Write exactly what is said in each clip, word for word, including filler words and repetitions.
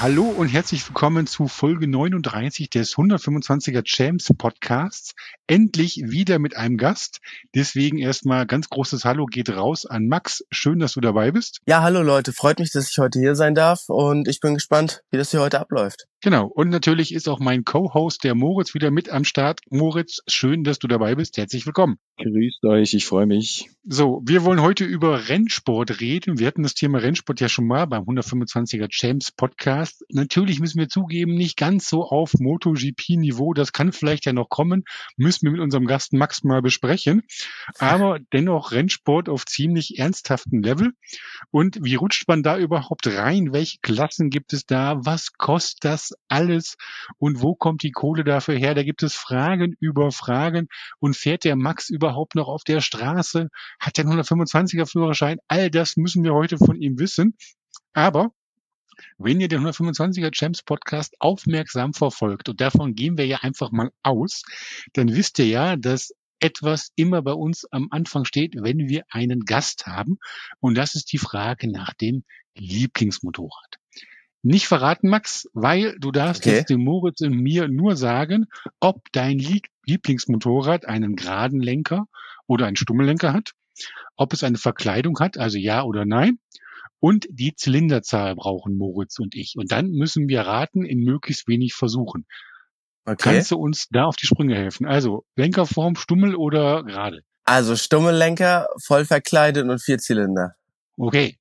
Hallo und herzlich willkommen zu Folge neununddreißig des hundertfünfundzwanziger Champs Podcasts. Endlich wieder mit einem Gast. Deswegen erstmal ganz großes Hallo geht raus an Max. Schön, dass du dabei bist. Ja, hallo Leute, freut mich, dass ich heute hier sein darf und ich bin gespannt, wie das hier heute abläuft. Genau. Und natürlich ist auch mein Co-Host, der Moritz, wieder mit am Start. Moritz, schön, dass du dabei bist. Herzlich willkommen. Grüßt euch, ich freue mich. So, wir wollen heute über Rennsport reden. Wir hatten das Thema Rennsport ja schon mal beim hundertfünfundzwanziger Champs Podcast. Natürlich müssen wir zugeben, nicht ganz so auf MotoGP-Niveau. Das kann vielleicht ja noch kommen. Müssen wir mit unserem Gast Max mal besprechen. Aber dennoch Rennsport auf ziemlich ernsthaftem Level. Und wie rutscht man da überhaupt rein? Welche Klassen gibt es da? Was kostet das alles? Und wo kommt die Kohle dafür her? Da gibt es Fragen über Fragen. Und fährt der Max überhaupt noch auf der Straße? Hat der einen hundertfünfundzwanziger Führerschein? All das müssen wir heute von ihm wissen. Aber wenn ihr den hundertfünfundzwanziger Champs Podcast aufmerksam verfolgt, und davon gehen wir ja einfach mal aus, dann wisst ihr ja, dass etwas immer bei uns am Anfang steht, wenn wir einen Gast haben. Und das ist die Frage nach dem Lieblingsmotorrad. Nicht verraten, Max, weil du darfst Okay. jetzt dem Moritz und mir nur sagen, ob dein Lieblingsmotorrad einen geraden Lenker oder einen Stummellenker hat, ob es eine Verkleidung hat, also ja oder nein, und die Zylinderzahl brauchen Moritz und ich. Und dann müssen wir raten in möglichst wenig Versuchen. Okay. Kannst du uns da auf die Sprünge helfen? Also Lenkerform, Stummel oder gerade? Also Stummellenker, voll verkleidet und Vierzylinder. Okay.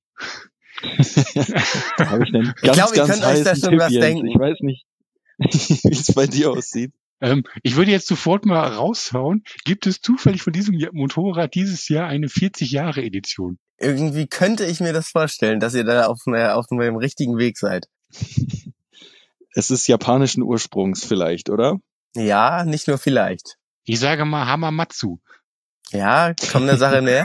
Da habe ich einen Ich ganz, glaube, ihr ganz könnt euch da heißen schon Tipp, was Jens. denken. Ich weiß nicht, wie es bei dir aussieht. Ähm, ich würde jetzt sofort mal raushauen. Gibt es zufällig von diesem Jahr- Motorrad dieses Jahr eine vierzig-Jahre-Edition? Irgendwie könnte ich mir das vorstellen, dass ihr da auf, ne, auf dem richtigen Weg seid. Es ist japanischen Ursprungs vielleicht, oder? Ja, nicht nur vielleicht. Ich sage mal Hamamatsu. Ja, komm der Sache näher.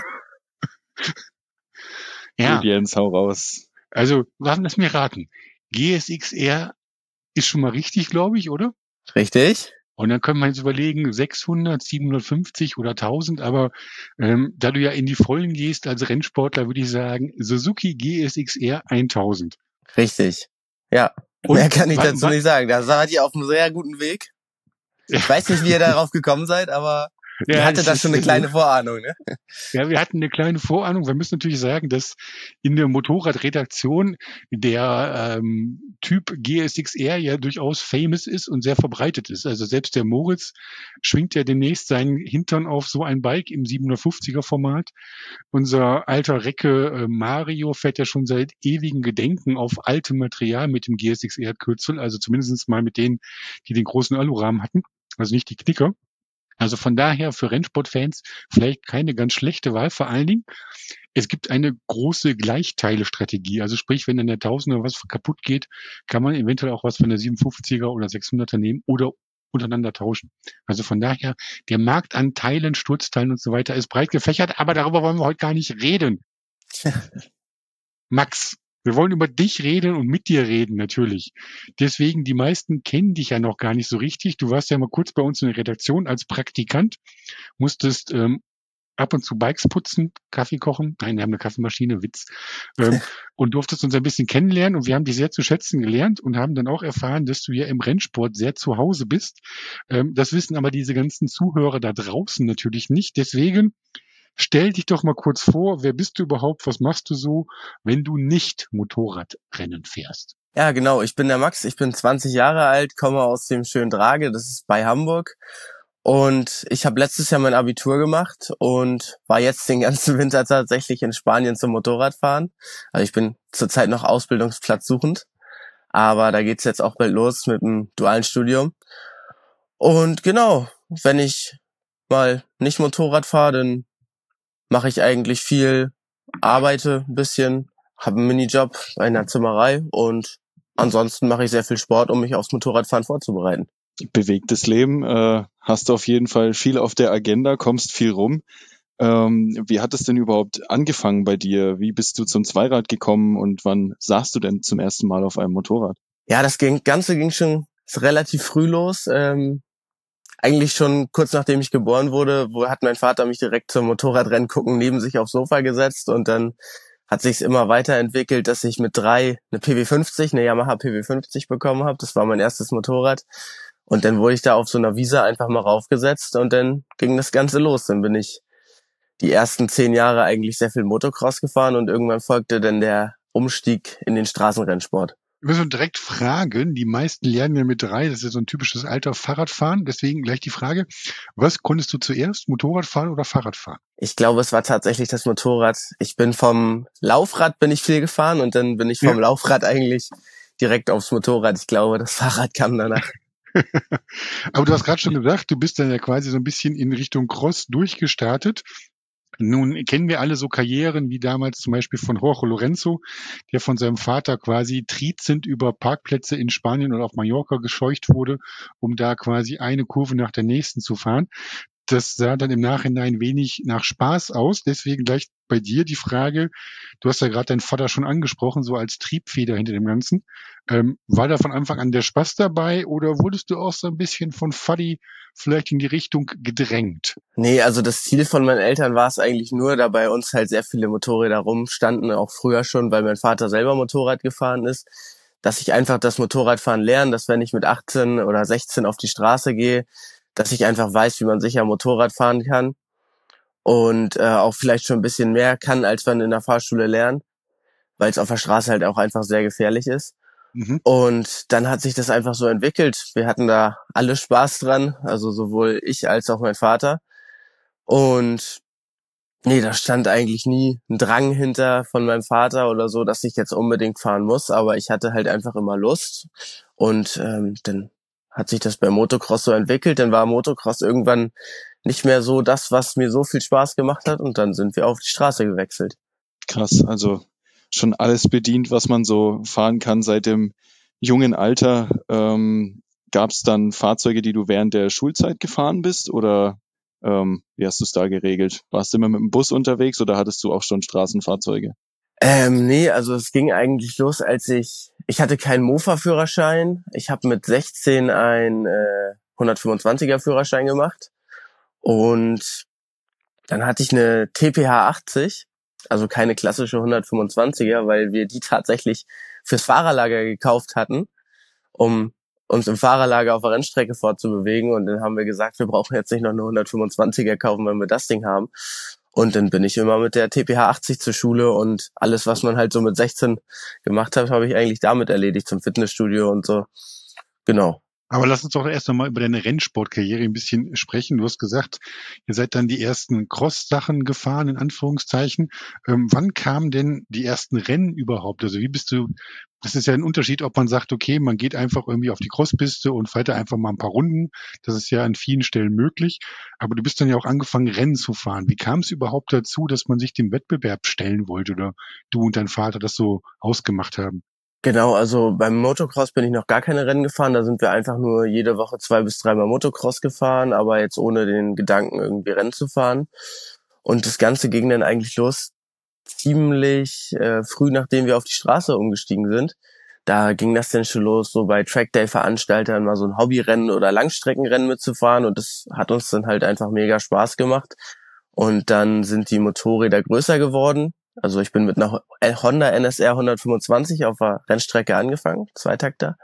Ja, Gut, Jens, hau raus. also lass mir raten. G S X R ist schon mal richtig, glaube ich, oder? Richtig? Und dann können wir jetzt überlegen, sechshundert, siebenhundertfünfzig oder tausend, aber ähm, da du ja in die Vollen gehst als Rennsportler, würde ich sagen, Suzuki G S X R tausend. Richtig. Ja, Und mehr kann ich wa- dazu wa- nicht sagen. Da seid ihr auf einem sehr guten Weg. Ich weiß nicht, wie ihr darauf gekommen seid, aber ihr Ja, hattet es da ist, schon eine also, kleine Vorahnung, ne? ja, wir hatten eine kleine Vorahnung. Wir müssen natürlich sagen, dass in der Motorradredaktion der ähm, Typ G S X R ja durchaus famous ist und sehr verbreitet ist. Also selbst der Moritz schwingt ja demnächst seinen Hintern auf so ein Bike im siebenhundertfünfziger Format. Unser alter Recke äh, Mario fährt ja schon seit ewigen Gedenken auf altem Material mit dem G S X R-Kürzel, also zumindest mal mit denen, die den großen Alurahmen hatten, also nicht die Knicker. Also von daher für Rennsportfans vielleicht keine ganz schlechte Wahl. Vor allen Dingen, es gibt eine große Gleichteile-Strategie. Also sprich, wenn in der Tausender was kaputt geht, kann man eventuell auch was von der siebenhundertfünfziger oder sechshunderter nehmen oder untereinander tauschen. Also von daher, der Markt an Teilen, Sturzteilen und so weiter ist breit gefächert, aber darüber wollen wir heute gar nicht reden. Max, wir wollen über dich reden und mit dir reden, natürlich. Deswegen, die meisten kennen dich ja noch gar nicht so richtig. Du warst ja mal kurz bei uns in der Redaktion als Praktikant, musstest ähm, ab und zu Bikes putzen, Kaffee kochen. Nein, wir haben eine Kaffeemaschine, Witz. Ähm, und durftest uns ein bisschen kennenlernen und wir haben dich sehr zu schätzen gelernt und haben dann auch erfahren, dass du ja im Rennsport sehr zu Hause bist. Ähm, das wissen aber diese ganzen Zuhörer da draußen natürlich nicht. Deswegen stell dich doch mal kurz vor, wer bist du überhaupt, was machst du so, wenn du nicht Motorradrennen fährst? Ja, genau. Ich bin der Max. Ich bin zwanzig Jahre alt, komme aus dem schönen Drage. Das ist bei Hamburg. Und ich habe letztes Jahr mein Abitur gemacht und war jetzt den ganzen Winter tatsächlich in Spanien zum Motorradfahren. Also ich bin zurzeit noch Ausbildungsplatz suchend. Aber da geht's jetzt auch bald los mit dem dualen Studium. Und genau, wenn ich mal nicht Motorrad fahre, dann mache ich eigentlich viel, arbeite ein bisschen, habe einen Minijob in einer Zimmerei und ansonsten mache ich sehr viel Sport, um mich aufs Motorradfahren vorzubereiten. Bewegtes Leben, äh, hast du auf jeden Fall viel auf der Agenda, kommst viel rum. Ähm, wie hat es denn überhaupt angefangen bei dir? Wie bist du zum Zweirad gekommen und wann saßt du denn zum ersten Mal auf einem Motorrad? Ja, das ging, Ganze ging schon relativ früh los. Ähm, eigentlich schon kurz nachdem ich geboren wurde, wo hat mein Vater mich direkt zum Motorradrennen gucken neben sich aufs Sofa gesetzt und dann hat sich's immer weiterentwickelt, dass ich mit drei eine P W fünfzig, eine Yamaha P W fünfzig bekommen habe. Das war mein erstes Motorrad. Und dann wurde ich da auf so einer Wiese einfach mal raufgesetzt und dann ging das Ganze los. Dann bin ich die ersten zehn Jahre eigentlich sehr viel Motocross gefahren und irgendwann folgte dann der Umstieg in den Straßenrennsport. Wir müssen direkt fragen, die meisten lernen ja mit drei, das ist so ein typisches Alter Fahrradfahren, deswegen gleich die Frage, was konntest du zuerst, Motorradfahren oder Fahrradfahren? Ich glaube, es war tatsächlich das Motorrad. Ich bin vom Laufrad bin ich viel gefahren und dann bin ich vom ja. Laufrad eigentlich direkt aufs Motorrad. Ich glaube, das Fahrrad kam danach. Aber du hast gerade schon gesagt, du bist dann ja quasi so ein bisschen in Richtung Cross durchgestartet. Nun kennen wir alle so Karrieren wie damals zum Beispiel von Jorge Lorenzo, der von seinem Vater quasi trizend über Parkplätze in Spanien oder auf Mallorca gescheucht wurde, um da quasi eine Kurve nach der nächsten zu fahren. Das sah dann im Nachhinein wenig nach Spaß aus. Deswegen gleich bei dir die Frage, du hast ja gerade deinen Vater schon angesprochen, so als Triebfeder hinter dem Ganzen. Ähm, war da von Anfang an der Spaß dabei oder wurdest du auch so ein bisschen von Vati vielleicht in die Richtung gedrängt? Nee, also das Ziel von meinen Eltern war es eigentlich nur, da bei uns halt sehr viele Motorräder rumstanden, auch früher schon, weil mein Vater selber Motorrad gefahren ist, dass ich einfach das Motorradfahren lerne, dass wenn ich mit achtzehn oder sechzehn auf die Straße gehe, dass ich einfach weiß, wie man sicher Motorrad fahren kann und äh, auch vielleicht schon ein bisschen mehr kann, als man in der Fahrschule lernt, weil es auf der Straße halt auch einfach sehr gefährlich ist. Mhm. Und dann hat sich das einfach so entwickelt. Wir hatten da alle Spaß dran, also sowohl ich als auch mein Vater. Und nee, da stand eigentlich nie ein Drang hinter von meinem Vater oder so, dass ich jetzt unbedingt fahren muss, aber ich hatte halt einfach immer Lust. Und ähm, dann hat sich das beim Motocross so entwickelt, dann war Motocross irgendwann nicht mehr so das, was mir so viel Spaß gemacht hat und dann sind wir auf die Straße gewechselt. Krass, also schon alles bedient, was man so fahren kann seit dem jungen Alter. Ähm, gab es dann Fahrzeuge, die du während der Schulzeit gefahren bist oder ähm, wie hast du es da geregelt? Warst du immer mit dem Bus unterwegs oder hattest du auch schon Straßenfahrzeuge? Ähm, nee, also es ging eigentlich los, als ich, ich hatte keinen Mofa-Führerschein. Ich habe mit sechzehn einen äh, hundertfünfundzwanziger-Führerschein gemacht und dann hatte ich eine T P H achtzig, also keine klassische hundertfünfundzwanziger, weil wir die tatsächlich fürs Fahrerlager gekauft hatten, um uns im Fahrerlager auf der Rennstrecke fortzubewegen. Und dann haben wir gesagt, wir brauchen jetzt nicht noch eine hundertfünfundzwanziger kaufen, wenn wir das Ding haben. Und dann bin ich immer mit der T P H achtzig zur Schule und alles, was man halt so mit sechzehn gemacht hat, habe ich eigentlich damit erledigt, zum Fitnessstudio und so. Genau. Aber lass uns doch erst nochmal über deine Rennsportkarriere ein bisschen sprechen. Du hast gesagt, ihr seid dann die ersten Cross-Sachen gefahren, in Anführungszeichen. Ähm, wann kamen denn die ersten Rennen überhaupt? Also wie bist du, das ist ja ein Unterschied, ob man sagt, okay, man geht einfach irgendwie auf die Crosspiste und fährt da einfach mal ein paar Runden. Das ist ja an vielen Stellen möglich. Aber du bist dann ja auch angefangen, Rennen zu fahren. Wie kam es überhaupt dazu, dass man sich dem Wettbewerb stellen wollte oder du und dein Vater das so ausgemacht haben? Genau, also beim Motocross bin ich noch gar keine Rennen gefahren. Da sind wir einfach nur jede Woche zwei bis dreimal Motocross gefahren, aber jetzt ohne den Gedanken, irgendwie Rennen zu fahren. Und das Ganze ging dann eigentlich los ziemlich äh, früh, nachdem wir auf die Straße umgestiegen sind. Da ging das dann schon los, so bei Trackday-Veranstaltern mal so ein Hobbyrennen oder Langstreckenrennen mitzufahren. Und das hat uns dann halt einfach mega Spaß gemacht. Und dann sind die Motorräder größer geworden. Also ich bin mit einer Honda N S R hundertfünfundzwanzig auf der Rennstrecke angefangen, Zweitakter.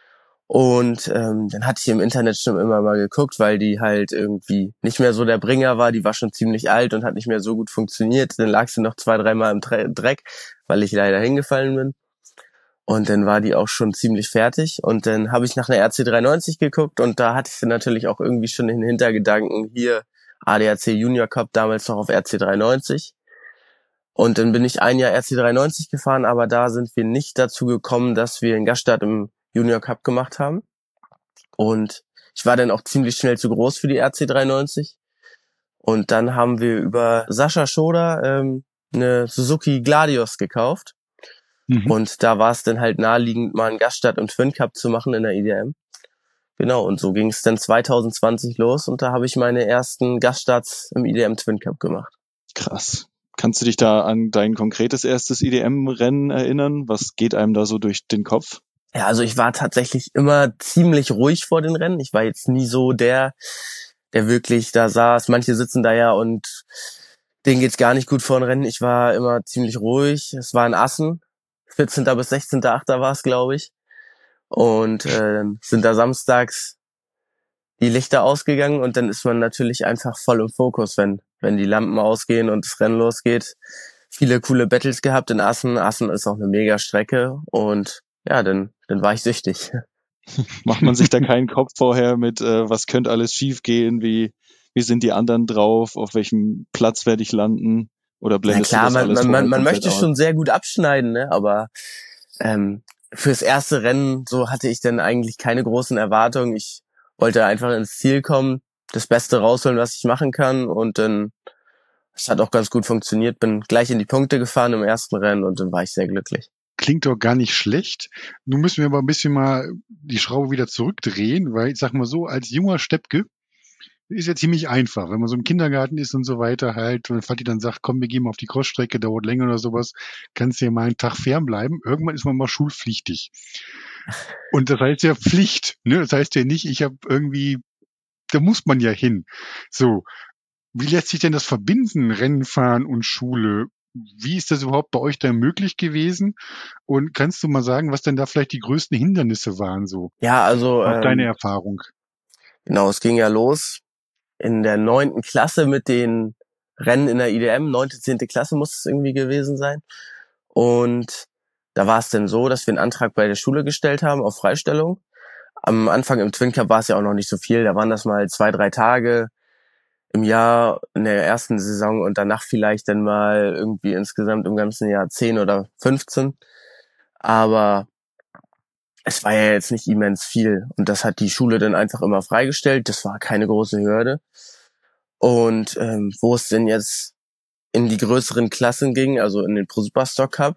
Und ähm, dann hatte ich im Internet schon immer mal geguckt, weil die halt irgendwie nicht mehr so der Bringer war. Die war schon ziemlich alt und hat nicht mehr so gut funktioniert. Dann lag sie noch zwei, dreimal im Dreck, weil ich leider hingefallen bin. Und dann war die auch schon ziemlich fertig. Und dann habe ich nach einer R C dreihundertneunzig geguckt und da hatte ich dann natürlich auch irgendwie schon den Hintergedanken, hier A D A C Junior Cup, damals noch auf R C dreihundertneunzig. Und dann bin ich ein Jahr R C dreihundertneunzig gefahren, aber da sind wir nicht dazu gekommen, dass wir einen Gaststart im Junior Cup gemacht haben. Und ich war dann auch ziemlich schnell zu groß für die R C dreihundertneunzig. Und dann haben wir über Sascha Schoder ähm, eine Suzuki Gladius gekauft. Mhm. Und da war es dann halt naheliegend, mal einen Gaststart im Twin Cup zu machen in der I D M. Genau, und so ging es dann zwanzig zwanzig los und da habe ich meine ersten Gaststarts im I D M Twin Cup gemacht. Krass. Kannst du dich da an dein konkretes erstes I D M-Rennen erinnern? Was geht einem da so durch den Kopf? Ja, also ich war tatsächlich immer ziemlich ruhig vor den Rennen. Ich war jetzt nie so der, der wirklich da saß. Manche sitzen da ja und Denen geht's gar nicht gut vor den Rennen. Ich war immer ziemlich ruhig. Es war in Assen. vierzehnten bis sechzehnten achter war es, glaube ich. Und äh, sind da samstags die Lichter ausgegangen und dann ist man natürlich einfach voll im Fokus, wenn wenn die Lampen ausgehen und das Rennen losgeht. Viele coole Battles gehabt in Assen. Assen ist auch eine mega Strecke und ja, dann dann war ich süchtig. Macht man sich da keinen Kopf vorher mit, äh, was könnte alles schiefgehen, wie, wie sind die anderen drauf, auf welchem Platz werde ich landen? Oder Na blendest du klar, das man alles man man, vorher man komplett möchte aus? schon sehr gut abschneiden, ne? Aber ähm, fürs erste Rennen so hatte ich dann eigentlich keine großen Erwartungen. Ich wollte einfach ins Ziel kommen, das Beste rausholen, was ich machen kann und dann es hat auch ganz gut funktioniert. Bin gleich in die Punkte gefahren im ersten Rennen und dann war ich sehr glücklich. Klingt doch gar nicht schlecht. Nun müssen wir aber ein bisschen mal die Schraube wieder zurückdrehen, weil ich sag mal so, als junger Steppke ist ja ziemlich einfach. Wenn man so im Kindergarten ist und so weiter halt, wenn Vati dann sagt, komm, wir gehen mal auf die Crossstrecke, dauert länger oder sowas, kannst du ja mal einen Tag fernbleiben. Irgendwann ist man mal schulpflichtig. Und das heißt ja Pflicht, ne? Das heißt ja nicht, ich habe irgendwie, da muss man ja hin. So, wie lässt sich denn das verbinden, Rennen fahren und Schule? Wie ist das überhaupt bei euch da möglich gewesen? Und kannst du mal sagen, was denn da vielleicht die größten Hindernisse waren, so Ja, also aus deiner ähm, Erfahrung? genau, es ging ja los in der neunten Klasse mit den Rennen in der I D M. Neunte, zehnte Klasse muss es irgendwie gewesen sein. Und da war es dann so, dass wir einen Antrag bei der Schule gestellt haben auf Freistellung. Am Anfang im Twin Cup war es ja auch noch nicht so viel. Da waren das mal zwei, drei Tage im Jahr in der ersten Saison und danach vielleicht dann mal irgendwie insgesamt im ganzen Jahr zehn oder fünfzehn. Aber es war ja jetzt nicht immens viel. Und das hat die Schule dann einfach immer freigestellt. Das war keine große Hürde. Und ähm, wo es denn jetzt in die größeren Klassen ging, also in den Pro Superstock Cup,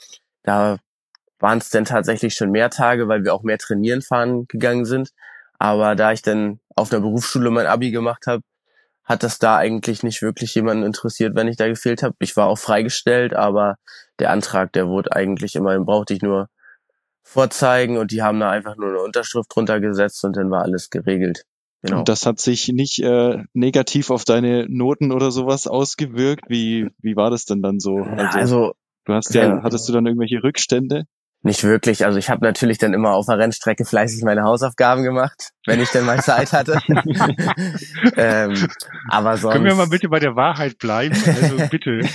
da waren es dann tatsächlich schon mehr Tage, weil wir auch mehr trainieren fahren gegangen sind. Aber da ich dann auf einer Berufsschule mein Abi gemacht habe, hat das da eigentlich nicht wirklich jemanden interessiert, wenn ich da gefehlt habe. Ich war auch freigestellt, aber der Antrag, der wurde eigentlich immer, den brauchte ich nur vorzeigen und die haben da einfach nur eine Unterschrift drunter gesetzt und dann war alles geregelt. Und Genau. das hat sich nicht äh, negativ auf deine Noten oder sowas ausgewirkt? Wie, wie war das denn dann so? Na, Also, also du hast ja, wenn hattest du dann irgendwelche Rückstände? nicht wirklich. Also ich habe natürlich dann immer auf der Rennstrecke fleißig meine Hausaufgaben gemacht, wenn ich denn mal Zeit hatte. ähm, aber Können wir mal sonst, bitte bei der Wahrheit bleiben? Also bitte.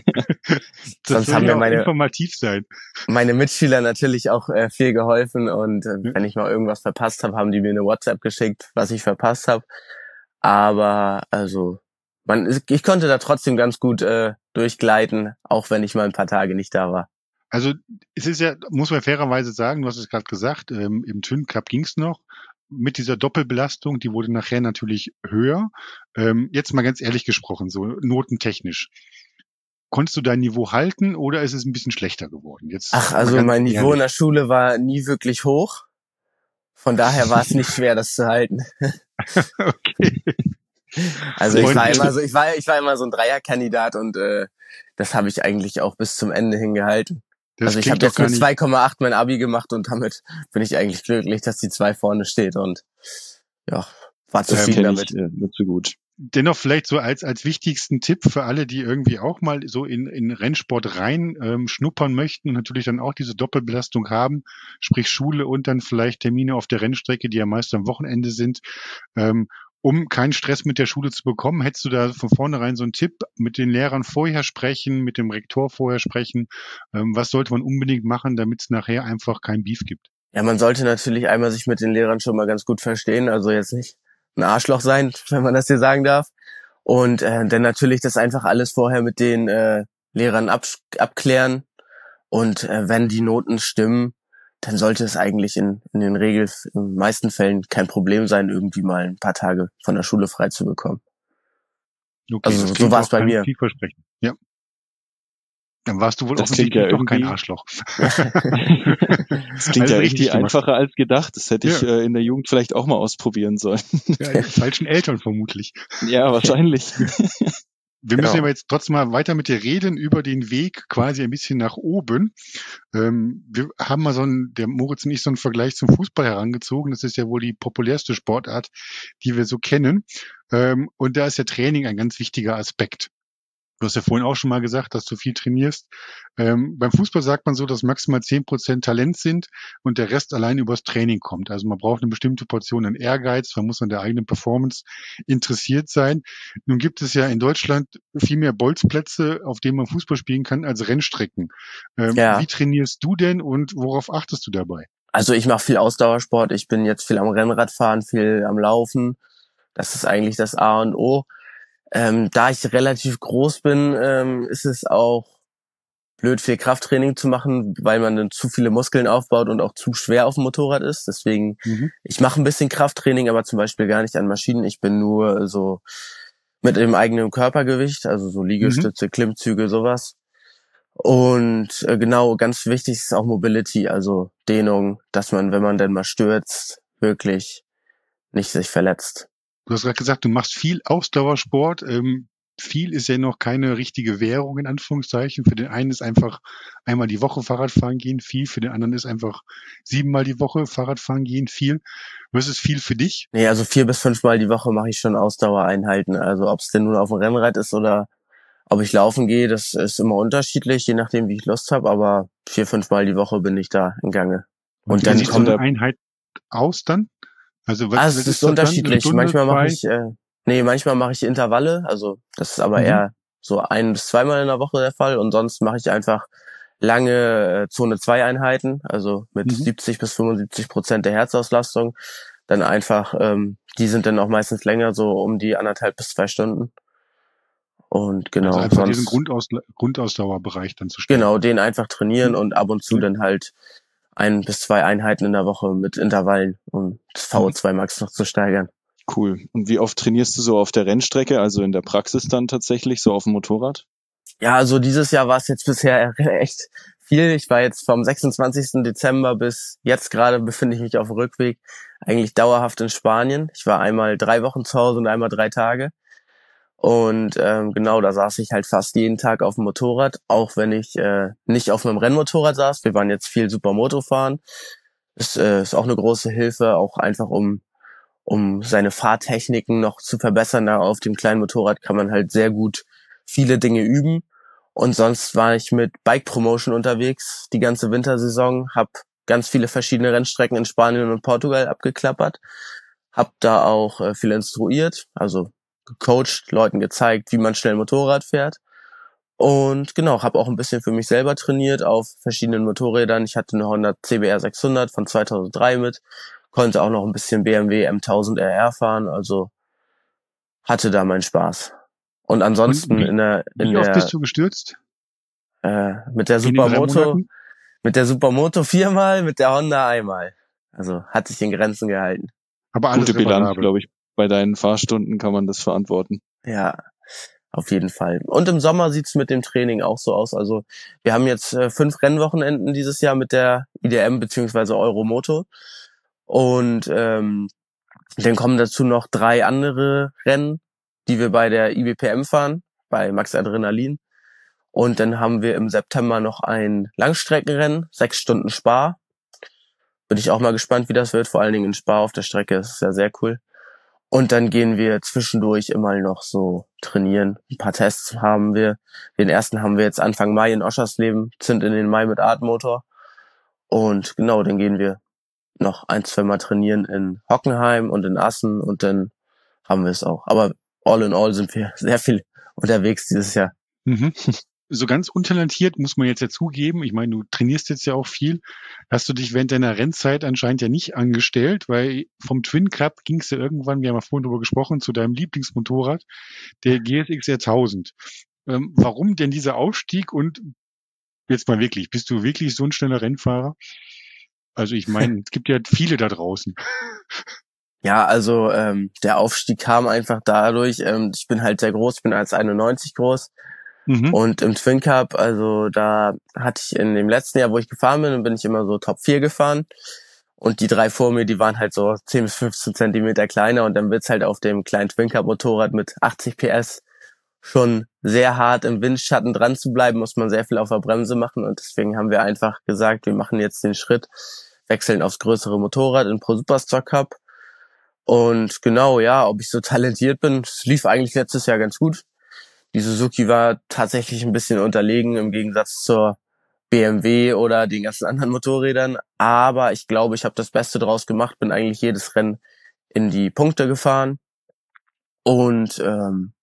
Das sonst soll haben ja mir auch meine informativ sein. meine Mitschüler natürlich auch äh, viel geholfen und äh, Ne? wenn ich mal irgendwas verpasst habe, haben die mir eine WhatsApp geschickt, was ich verpasst habe. Aber also man, ich konnte da trotzdem ganz gut äh, durchgleiten, auch wenn ich mal ein paar Tage nicht da war. Also es ist ja, muss man fairerweise sagen, du hast es gerade gesagt, ähm, im Twin Cup ging's noch. Mit dieser Doppelbelastung, die wurde nachher natürlich höher. Ähm, jetzt mal ganz ehrlich gesprochen, so notentechnisch. Konntest du dein Niveau halten oder ist es ein bisschen schlechter geworden? Jetzt Ach, mal also ganz mein Niveau in der ehrlich. Schule war nie wirklich hoch. Von daher war es nicht schwer, das zu halten. Okay, Also ich war freundlich. immer so, ich war, ich war immer so ein Dreierkandidat und äh, das habe ich eigentlich auch bis zum Ende hingehalten. Das Also ich klingt habe doch jetzt gar mit nicht. zwei Komma acht mein Abi gemacht und damit bin ich eigentlich glücklich, dass die zwei vorne steht und ja, war Das zufrieden kenne ich damit. äh, nicht so gut. Dennoch vielleicht so als, als wichtigsten Tipp für alle, die irgendwie auch mal so in, in Rennsport rein ähm, schnuppern möchten und natürlich dann auch diese Doppelbelastung haben, sprich Schule und dann vielleicht Termine auf der Rennstrecke, die ja meist am Wochenende sind. Ähm, um keinen Stress mit der Schule zu bekommen, hättest du da von vornherein so einen Tipp, mit den Lehrern vorher sprechen, mit dem Rektor vorher sprechen? Ähm, was sollte man unbedingt machen, damit es nachher einfach kein Beef gibt? Ja, man sollte natürlich einmal sich mit den Lehrern schon mal ganz gut verstehen, also jetzt nicht ein Arschloch sein, wenn man das hier sagen darf. Und äh, dann natürlich das einfach alles vorher mit den äh, Lehrern abs- abklären. Und äh, wenn die Noten stimmen, dann sollte es eigentlich in, in den Regel, in den meisten Fällen kein Problem sein, irgendwie mal ein paar Tage von der Schule frei zu bekommen. Okay, Also das so, so klingt war es doch bei ganz mir. vielversprechend. Ja. Dann warst du wohl Das klingt ja offensichtlich doch kein irgendwie, Arschloch. das klingt ja Alles irgendwie richtig gemacht. einfacher als gedacht. Das hätte ich Ja, äh, in der Jugend vielleicht auch mal ausprobieren sollen. ja, die falschen Eltern vermutlich. Ja, wahrscheinlich. Wir müssen aber Genau. jetzt trotzdem mal weiter mit dir reden über den Weg quasi ein bisschen nach oben. Ähm, wir haben mal so einen, der Moritz und ich, so einen Vergleich zum Fußball herangezogen. Das ist ja wohl die populärste Sportart, die wir so kennen. Ähm, und da ist ja Training ein ganz wichtiger Aspekt. Du hast ja vorhin auch schon mal gesagt, dass du viel trainierst. Ähm, beim Fußball sagt man so, dass maximal zehn Prozent Talent sind und der Rest allein übers Training kommt. Also man braucht eine bestimmte Portion an Ehrgeiz, man muss an der eigenen Performance interessiert sein. Nun gibt es ja in Deutschland viel mehr Bolzplätze, auf denen man Fußball spielen kann, als Rennstrecken. Ähm, wie Ja, trainierst du denn und worauf achtest du dabei? also ich mache viel Ausdauersport. Ich bin jetzt viel am Rennradfahren, viel am Laufen. Das ist eigentlich das A und O. Ähm, da ich relativ groß bin, ähm, ist es auch blöd, viel Krafttraining zu machen, weil man dann zu viele Muskeln aufbaut und auch zu schwer auf dem Motorrad ist. Deswegen, Mhm. ich mache ein bisschen Krafttraining, aber zum Beispiel gar nicht an Maschinen. Ich bin nur so mit dem eigenen Körpergewicht, also so Mhm. Liegestütze, Klimmzüge, sowas. Und äh, genau, ganz wichtig ist auch Mobility, also Dehnung, dass man, wenn man denn mal stürzt, wirklich nicht sich verletzt. Du hast gerade gesagt, du machst viel Ausdauersport. Ähm, viel ist ja noch keine richtige Währung in Anführungszeichen. Für den einen ist einfach einmal die Woche Fahrradfahren gehen viel, für den anderen ist einfach siebenmal die Woche Fahrradfahren gehen viel. Was ist viel für dich? Nee, also vier bis fünfmal die Woche mache ich schon Ausdauereinheiten. Also ob es denn nun auf dem Rennrad ist oder ob ich laufen gehe, das ist immer unterschiedlich, je nachdem, wie ich Lust habe. Aber vier, fünfmal die Woche bin ich da in Gange. Und Und wie Wie dann ist sieht so denn eine kommen, der, Einheit aus dann? Also was, ah, was es ist ist das dann? Eine unterschiedlich. Stunde, Manchmal mache zwei? ich, äh, nee, manchmal mache ich Intervalle. Also das ist aber Mhm. eher so ein bis zweimal in der Woche der Fall. Und sonst mache ich einfach lange äh, Zone zwei Einheiten, also mit Mhm. siebzig bis fünfundsiebzig Prozent der Herzauslastung. Dann einfach, ähm, die sind dann auch meistens länger, so um die anderthalb bis zwei Stunden. Und Also genau, einfach diesen sonst, Grundaus Grundausdauerbereich dann zu genau, stärken. den einfach trainieren Mhm. und ab und zu Ja. dann halt ein bis zwei Einheiten in der Woche mit Intervallen, um das Mhm. V O zwei Max noch zu steigern. cool. Und wie oft trainierst du so auf der Rennstrecke, also in der Praxis dann tatsächlich, so auf dem Motorrad? Ja, also dieses Jahr war es jetzt bisher echt viel. Ich war jetzt vom sechsundzwanzigsten Dezember bis jetzt gerade befinde ich mich auf dem Rückweg, eigentlich dauerhaft in Spanien. Ich war einmal drei Wochen zu Hause und einmal drei Tage. Und ähm, genau, da saß ich halt fast jeden Tag auf dem Motorrad, auch wenn ich äh, nicht auf einem Rennmotorrad saß. Wir waren jetzt viel Supermoto fahren. Das äh, ist auch eine große Hilfe, auch einfach um um seine Fahrtechniken noch zu verbessern. Da auf dem kleinen Motorrad kann man halt sehr gut viele Dinge üben. Und sonst war ich mit Bike Promotion unterwegs die ganze Wintersaison, habe ganz viele verschiedene Rennstrecken in Spanien und Portugal abgeklappert, habe da auch äh, viel instruiert, also gecoacht, Leuten gezeigt, wie man schnell Motorrad fährt. Und genau, habe auch ein bisschen für mich selber trainiert auf verschiedenen Motorrädern. Ich hatte eine Honda C B R sechshundert von zweitausenddrei mit, konnte auch noch ein bisschen B M W M tausend R R fahren, also hatte da meinen Spaß. Und Und ansonsten wie, in der in wie oft bist der du gestürzt äh, mit der in den drei Supermoto Monaten? mit der Supermoto viermal, mit der Honda einmal. Also hat sich in Grenzen gehalten. Aber Gute alles Bilanz, reparabel. glaube ich. Bei deinen Fahrstunden kann man das verantworten. Ja, auf jeden Fall. Und im Sommer sieht's mit dem Training auch so aus. Also wir haben jetzt äh, fünf Rennwochenenden dieses Jahr mit der I D M beziehungsweise Euromoto. Und ähm, dann kommen dazu noch drei andere Rennen, die wir bei der I B P M fahren, bei Max Adrenalin. Und dann haben wir im September noch ein Langstreckenrennen, sechs Stunden Spa. Bin ich auch mal gespannt, wie das wird. Vor allen Dingen in Spa auf der Strecke. Das ist ja sehr cool. Und dann gehen wir zwischendurch immer noch so trainieren. Ein paar Tests haben wir. Den ersten haben wir jetzt Anfang Mai in Oschersleben, sind in den Mai mit Artmotor. Und genau, dann gehen wir noch ein, zwei Mal trainieren in Hockenheim und in Assen und dann haben wir es auch. Aber all in all sind wir sehr viel unterwegs dieses Jahr. Mhm. So ganz untalentiert muss man jetzt ja zugeben. Ich meine, du trainierst jetzt ja auch viel. Hast du dich während deiner Rennzeit anscheinend ja nicht angestellt, weil vom Twin Cup ging es ja irgendwann, wir haben ja vorhin drüber gesprochen, zu deinem Lieblingsmotorrad, der G S X R tausend. Ähm, warum denn dieser Aufstieg und jetzt mal wirklich, bist du wirklich so ein schneller Rennfahrer? Also ich meine, es gibt ja viele da draußen. Ja, also ähm, der Aufstieg kam einfach dadurch, ähm, ich bin halt sehr groß, ich bin eins Komma einundneunzig groß Mhm. und im Twin Cup, also da hatte ich in dem letzten Jahr, wo ich gefahren bin, bin ich immer so Top vier gefahren und die drei vor mir, die waren halt so zehn bis fünfzehn Zentimeter kleiner und dann wird's halt auf dem kleinen Twin Cup Motorrad mit achtzig P S schon sehr hart im Windschatten dran zu bleiben, muss man sehr viel auf der Bremse machen und deswegen haben wir einfach gesagt, wir machen jetzt den Schritt, wechseln aufs größere Motorrad in Pro Superstock Cup. Und genau, ja, ob ich so talentiert bin, es lief eigentlich letztes Jahr ganz gut. die Suzuki war tatsächlich ein bisschen unterlegen im Gegensatz zur B M W oder den ganzen anderen Motorrädern. Aber ich glaube, ich habe das Beste draus gemacht, bin eigentlich jedes Rennen in die Punkte gefahren. Und ähm,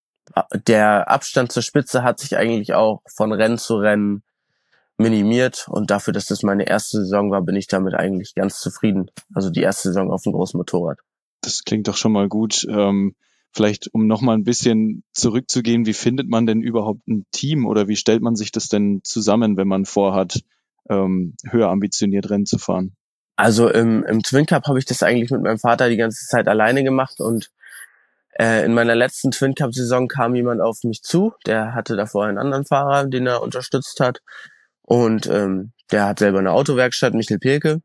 der Abstand zur Spitze hat sich eigentlich auch von Rennen zu Rennen minimiert. Und dafür, dass das meine erste Saison war, bin ich damit eigentlich ganz zufrieden. Also die erste Saison auf dem großen Motorrad. Das klingt doch schon mal gut. Ähm, vielleicht, um nochmal ein bisschen zurückzugehen, wie findet man denn überhaupt ein Team oder wie stellt man sich das denn zusammen, wenn man vorhat, ähm, höher ambitioniert Rennen zu fahren? Also im, im Twin Cup habe ich das eigentlich mit meinem Vater die ganze Zeit alleine gemacht und äh, in meiner letzten Twin Cup Saison kam jemand auf mich zu, der hatte davor einen anderen Fahrer, den er unterstützt hat und ähm, der hat selber eine Autowerkstatt, Michel Pirke,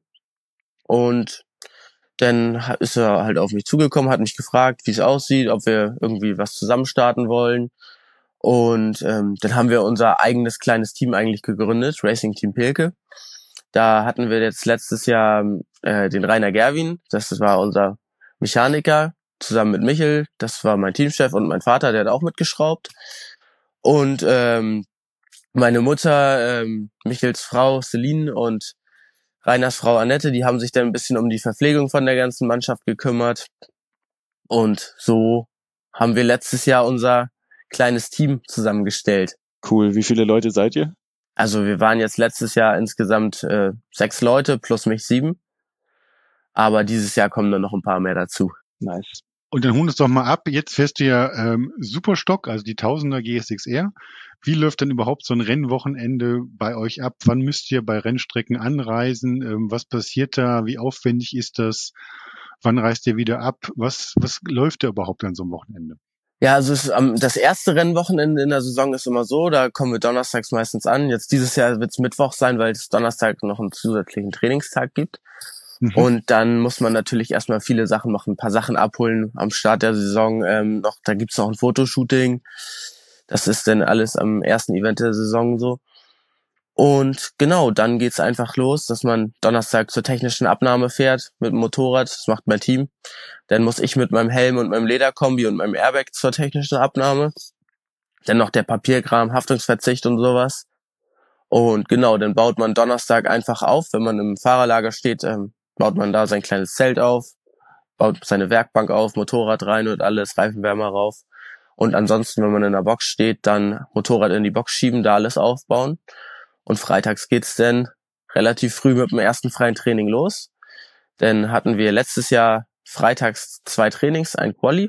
und dann ist er halt auf mich zugekommen, hat mich gefragt, wie es aussieht, ob wir irgendwie was zusammen starten wollen. Und ähm, dann haben wir unser eigenes kleines Team eigentlich gegründet, Racing Team Pirke. Da hatten wir jetzt letztes Jahr äh, den Rainer Gerwin, das war unser Mechaniker, zusammen mit Michel, das war mein Teamchef, und mein Vater, der hat auch mitgeschraubt. Und ähm, meine Mutter, ähm, Michels Frau Celine und Rainers Frau Annette, die haben sich dann ein bisschen um die Verpflegung von der ganzen Mannschaft gekümmert. Und so haben wir letztes Jahr unser kleines Team zusammengestellt. Cool. Wie viele Leute seid ihr? Also wir waren jetzt letztes Jahr insgesamt äh, sechs Leute, plus mich sieben. Aber dieses Jahr kommen dann noch ein paar mehr dazu. Nice. Und dann holen uns doch mal ab. Jetzt fährst du ja ähm, Superstock, also die Tausender G S X R. Wie läuft dann überhaupt so ein Rennwochenende bei euch ab? Wann müsst ihr bei Rennstrecken anreisen? Ähm, was passiert da? Wie aufwendig ist das? Wann reist ihr wieder ab? Was, was läuft da überhaupt an so einem Wochenende? Ja, also es, um, das erste Rennwochenende in der Saison ist immer so, da kommen wir donnerstags meistens an. Jetzt dieses Jahr wird es Mittwoch sein, weil es Donnerstag noch einen zusätzlichen Trainingstag gibt. Mhm. Und dann muss man natürlich erstmal viele Sachen machen, ein paar Sachen abholen am Start der Saison. Ähm, noch, da gibt's noch ein Fotoshooting. Das ist dann alles am ersten Event der Saison so. Und genau, dann geht's einfach los, dass man Donnerstag zur technischen Abnahme fährt mit dem Motorrad. Das macht mein Team. Dann muss ich mit meinem Helm und meinem Lederkombi und meinem Airbag zur technischen Abnahme. Dann noch der Papierkram, Haftungsverzicht und sowas. Und genau, dann baut man Donnerstag einfach auf. Wenn man im Fahrerlager steht, ähm, baut man da sein kleines Zelt auf, baut seine Werkbank auf, Motorrad rein und alles, Reifenwärmer rauf. Und ansonsten, wenn man in der Box steht, dann Motorrad in die Box schieben, da alles aufbauen. Und freitags geht's dann relativ früh mit dem ersten freien Training los. Dann hatten wir letztes Jahr freitags zwei Trainings, ein Quali,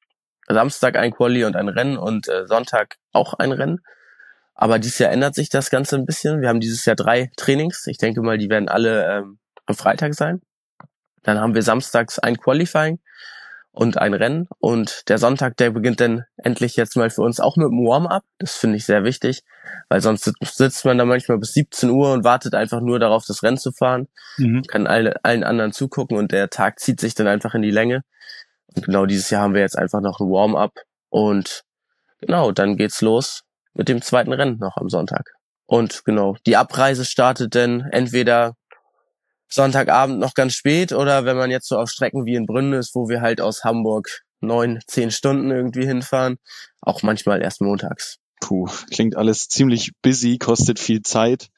Samstag ein Quali und ein Rennen und äh, Sonntag auch ein Rennen. Aber dieses Jahr ändert sich das Ganze ein bisschen. Wir haben dieses Jahr drei Trainings. Ich denke mal, die werden alle ähm, am Freitag sein. Dann haben wir samstags ein Qualifying und ein Rennen. Und der Sonntag, der beginnt dann endlich jetzt mal für uns auch mit dem Warm-up. Das finde ich sehr wichtig, weil sonst sitzt man da manchmal bis siebzehn Uhr und wartet einfach nur darauf, das Rennen zu fahren. Mhm. Kann alle, allen anderen zugucken und der Tag zieht sich dann einfach in die Länge. Und genau dieses Jahr haben wir jetzt einfach noch ein Warm-up. Und genau, dann geht's los mit dem zweiten Rennen noch am Sonntag. Und genau, die Abreise startet dann entweder Sonntagabend noch ganz spät oder wenn man jetzt so auf Strecken wie in Brünn ist, wo wir halt aus Hamburg neun, zehn Stunden irgendwie hinfahren, auch manchmal erst montags. Puh, klingt alles ziemlich busy, kostet viel Zeit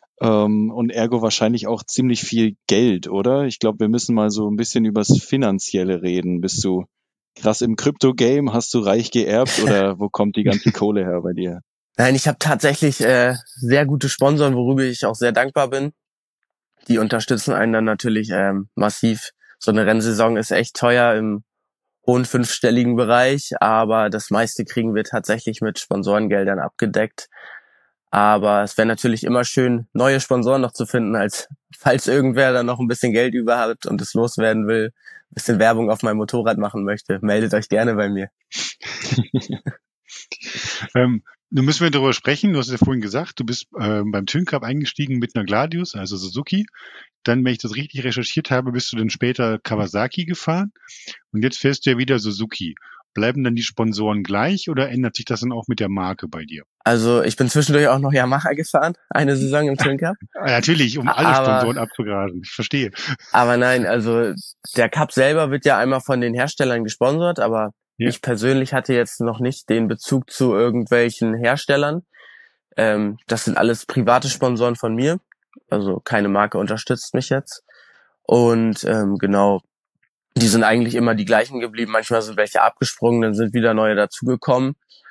ähm, und ergo wahrscheinlich auch ziemlich viel Geld, oder? Ich glaube, wir müssen mal so ein bisschen übers Finanzielle reden. Bist du krass im Krypto-Game? Hast du reich geerbt oder wo kommt die ganze Kohle her bei dir? Nein, ich habe tatsächlich äh, sehr gute Sponsoren, worüber ich auch sehr dankbar bin. Die unterstützen einen dann natürlich ähm, massiv. So eine Rennsaison ist echt teuer im hohen fünfstelligen Bereich, aber das meiste kriegen wir tatsächlich mit Sponsorengeldern abgedeckt. Aber es wäre natürlich immer schön, neue Sponsoren noch zu finden, als falls irgendwer da noch ein bisschen Geld über hat und es loswerden will, ein bisschen Werbung auf meinem Motorrad machen möchte. Meldet euch gerne bei mir. ähm, nun müssen wir darüber sprechen. Du hast ja vorhin gesagt, du bist äh, beim Twin Cup eingestiegen mit einer Gladius, also Suzuki. Dann, wenn ich das richtig recherchiert habe, bist du dann später Kawasaki gefahren. Und jetzt fährst du ja wieder Suzuki. Bleiben dann die Sponsoren gleich oder ändert sich das dann auch mit der Marke bei dir? Also ich bin zwischendurch auch noch Yamaha gefahren, eine Saison im Twin Cup. Natürlich, um alle aber, Sponsoren abzugrasen. Ich verstehe. Aber nein, also der Cup selber wird ja einmal von den Herstellern gesponsert, aber Ja. Ich persönlich hatte jetzt noch nicht den Bezug zu irgendwelchen Herstellern. Ähm, das sind alles private Sponsoren von mir. Also keine Marke unterstützt mich jetzt. Und ähm, genau, die sind eigentlich immer die gleichen geblieben. Manchmal sind welche abgesprungen, dann sind wieder neue dazugekommen.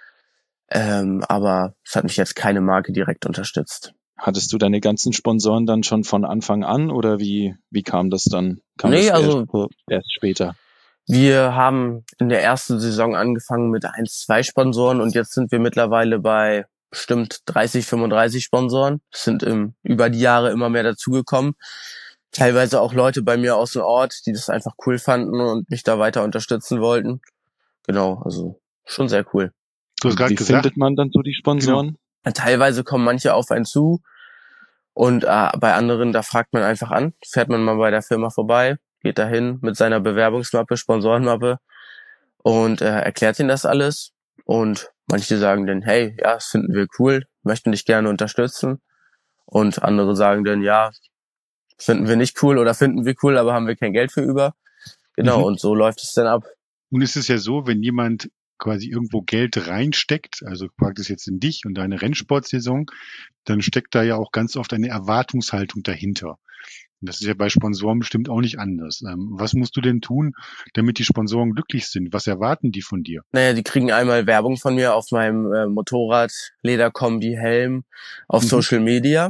Ähm, aber es hat mich jetzt keine Marke direkt unterstützt. Hattest du deine ganzen Sponsoren dann schon von Anfang an oder wie, wie kam das dann? Kam nee, das also erst, erst später? Wir haben in der ersten Saison angefangen mit eins, zwei Sponsoren und jetzt sind wir mittlerweile bei bestimmt dreißig, fünfunddreißig Sponsoren. Es sind im, über die Jahre immer mehr dazugekommen. Teilweise auch Leute bei mir aus dem Ort, die das einfach cool fanden und mich da weiter unterstützen wollten. Genau, also schon sehr cool. Du hast gerade Wie gesagt, findet man dann so die Sponsoren? Genau. Teilweise kommen manche auf einen zu und äh, bei anderen, da fragt man einfach an, fährt man mal bei der Firma vorbei, geht dahin mit seiner Bewerbungsmappe, Sponsorenmappe und äh, erklärt ihnen das alles. Und manche sagen dann, hey, ja, das finden wir cool, möchten dich gerne unterstützen. Und andere sagen dann, ja, finden wir nicht cool oder finden wir cool, aber haben wir kein Geld für über. Genau, Mhm. und so läuft es dann ab. Nun ist es ja so, wenn jemand quasi irgendwo Geld reinsteckt, also praktisch jetzt in dich und deine Rennsportsaison, dann steckt da ja auch ganz oft eine Erwartungshaltung dahinter. Und das ist ja bei Sponsoren bestimmt auch nicht anders. Ähm, was musst du denn tun, damit die Sponsoren glücklich sind? Was erwarten die von dir? Naja, die kriegen einmal Werbung von mir auf meinem äh, Motorrad, Lederkombi, Helm, auf Mhm. Social Media.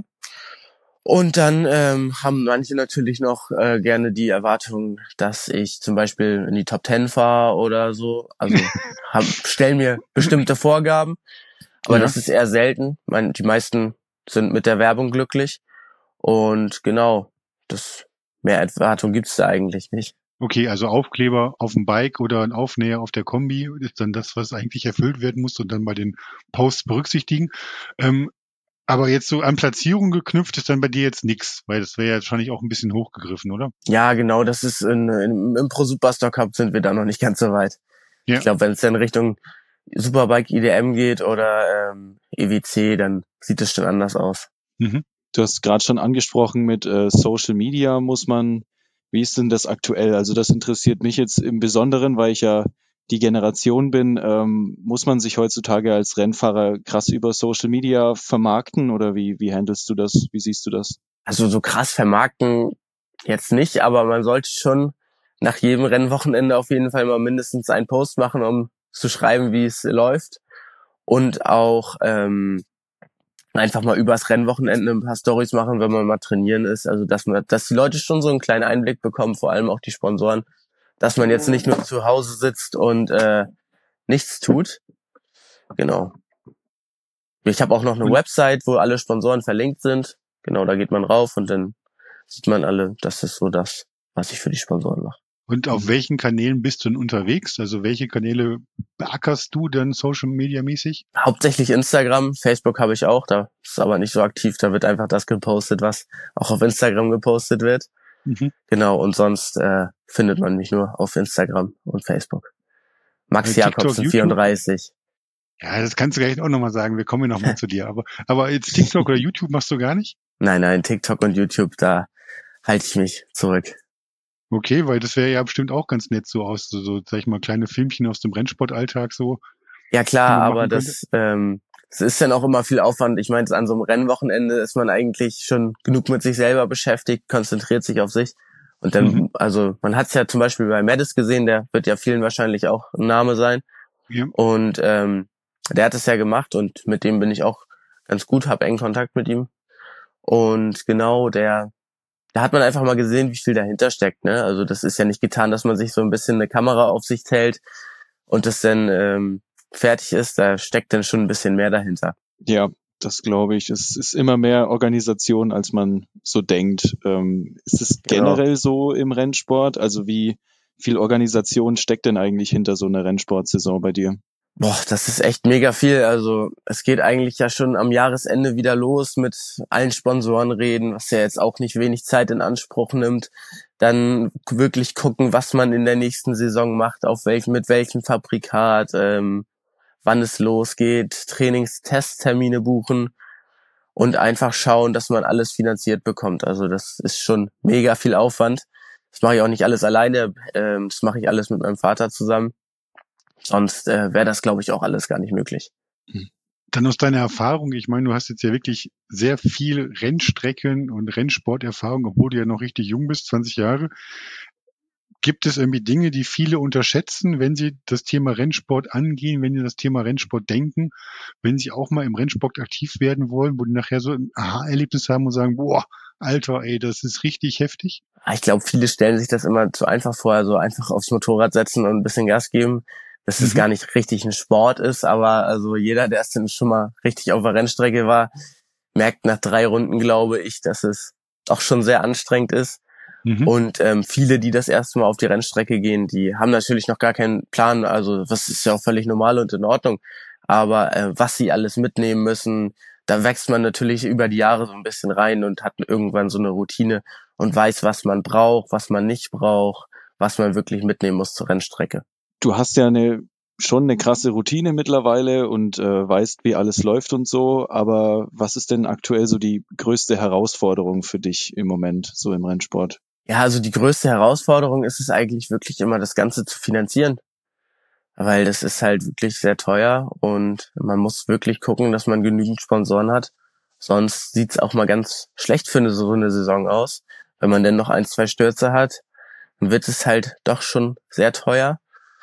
Und dann ähm, haben manche natürlich noch äh, gerne die Erwartung, dass ich zum Beispiel in die Top Ten fahre oder so. Also haben, stellen mir bestimmte Vorgaben, aber Ja. das ist eher selten. Mein, die meisten sind mit der Werbung glücklich. Und genau, das mehr Erwartung gibt's da eigentlich nicht. Okay, also Aufkleber auf dem Bike oder ein Aufnäher auf der Kombi ist dann das, was eigentlich erfüllt werden muss und dann bei den Posts berücksichtigen. Ähm, aber jetzt so an Platzierung geknüpft ist dann bei dir jetzt nix, weil das wäre ja wahrscheinlich auch ein bisschen hochgegriffen, oder? Ja, genau, das ist in, in, im Pro Superstar Cup sind wir da noch nicht ganz so weit. Ja. Ich glaube, wenn es dann Richtung Superbike I D M geht oder ähm, E W C, dann sieht es schon anders aus. Mhm. Du hast gerade schon angesprochen, mit äh, Social Media muss man, wie ist denn das aktuell? Also das interessiert mich jetzt im Besonderen, weil ich ja die Generation bin. Ähm, muss man sich heutzutage als Rennfahrer krass über Social Media vermarkten oder wie, wie handelst du das? Wie siehst du das? Also so krass vermarkten jetzt nicht, aber man sollte schon nach jedem Rennwochenende auf jeden Fall mal mindestens einen Post machen, um zu schreiben, wie es läuft. Und auch ähm, einfach mal übers Rennwochenende ein paar Storys machen, wenn man mal trainieren ist. Also dass man, dass die Leute schon so einen kleinen Einblick bekommen, vor allem auch die Sponsoren, dass man jetzt nicht nur zu Hause sitzt und äh, nichts tut. Genau. Ich habe auch noch eine Und, Website, wo alle Sponsoren verlinkt sind. Genau, da geht man rauf und dann sieht man alle, das ist so das, was ich für die Sponsoren mache. und auf Mhm. welchen Kanälen bist du denn unterwegs? Also welche Kanäle beackerst du denn Social Media mäßig? Hauptsächlich Instagram, Facebook habe ich auch, da ist aber nicht so aktiv, da wird einfach das gepostet, was auch auf Instagram gepostet wird. Mhm. Genau, und sonst äh, findet man mich nur auf Instagram und Facebook. Max Äh, TikTok, Jakobsen YouTube? vierunddreißig. Ja, das kannst du gleich auch nochmal sagen. Wir kommen ja nochmal zu dir. Aber, aber jetzt TikTok oder YouTube machst du gar nicht? Nein, nein, TikTok und YouTube, da halte ich mich zurück. Okay, weil das wäre ja bestimmt auch ganz nett so aus, so, so, sag ich mal, kleine Filmchen aus dem Rennsportalltag so, Ja die klar, man aber machen könnte. das, ähm, das ist dann auch immer viel Aufwand. Ich meine, an so einem Rennwochenende ist man eigentlich schon genug mit sich selber beschäftigt, konzentriert sich auf sich. Und dann, Mhm. also man hat es ja zum Beispiel bei Mattis gesehen, der wird ja vielen wahrscheinlich auch ein Name sein. Ja. Und ähm, der hat es ja gemacht und mit dem bin ich auch ganz gut, habe engen Kontakt mit ihm. Und genau, der, da hat man einfach mal gesehen, wie viel dahinter steckt. Ne? Also das ist ja nicht getan, dass man sich so ein bisschen eine Kamera auf sich hält und das dann ähm, fertig ist. Da steckt dann schon ein bisschen mehr dahinter. Ja, das glaube ich. Es ist immer mehr Organisation, als man so denkt. Ähm, ist es Genau. generell so im Rennsport? Also wie viel Organisation steckt denn eigentlich hinter so einer Rennsportsaison bei dir? Boah, das ist echt mega viel. Also es geht eigentlich ja schon am Jahresende wieder los mit allen Sponsoren reden, was ja jetzt auch nicht wenig Zeit in Anspruch nimmt. Dann wirklich gucken, was man in der nächsten Saison macht, auf welchem, mit welchem Fabrikat, ähm, wann es losgeht, Trainings-Testtermine buchen und einfach schauen, dass man alles finanziert bekommt. Also das ist schon mega viel Aufwand. Das mache ich auch nicht alles alleine, ähm, das mache ich alles mit meinem Vater zusammen. sonst äh, wäre das, glaube ich, auch alles gar nicht möglich. Dann aus deiner Erfahrung, ich meine, du hast jetzt ja wirklich sehr viel Rennstrecken und Rennsporterfahrung, obwohl du ja noch richtig jung bist, zwanzig Jahre. Gibt es irgendwie Dinge, die viele unterschätzen, wenn sie das Thema Rennsport angehen, wenn sie das Thema Rennsport denken, wenn sie auch mal im Rennsport aktiv werden wollen, wo die nachher so ein Aha-Erlebnis haben und sagen, boah, Alter, ey, das ist richtig heftig? Ich glaube, viele stellen sich das immer zu einfach vor, also einfach aufs Motorrad setzen und ein bisschen Gas geben, dass es Mhm. gar nicht richtig ein Sport ist, aber also jeder, der es denn schon mal richtig auf der Rennstrecke war, merkt nach drei Runden, glaube ich, dass es auch schon sehr anstrengend ist. Mhm. Und ähm, viele, die das erste Mal auf die Rennstrecke gehen, die haben natürlich noch gar keinen Plan, also was ist ja auch völlig normal und in Ordnung, aber äh, was sie alles mitnehmen müssen, da wächst man natürlich über die Jahre so ein bisschen rein und hat irgendwann so eine Routine und weiß, was man braucht, was man nicht braucht, was man wirklich mitnehmen muss zur Rennstrecke. Du hast ja eine schon eine krasse Routine mittlerweile und äh, weißt, wie alles läuft und so, aber was ist denn aktuell so die größte Herausforderung für dich im Moment, so im Rennsport? Ja, also die größte Herausforderung ist es eigentlich wirklich immer, das Ganze zu finanzieren, weil das ist halt wirklich sehr teuer und man muss wirklich gucken, dass man genügend Sponsoren hat. Sonst sieht's auch mal ganz schlecht für eine, so eine Saison aus. Wenn man denn noch ein, zwei Stürze hat, dann wird es halt doch schon sehr teuer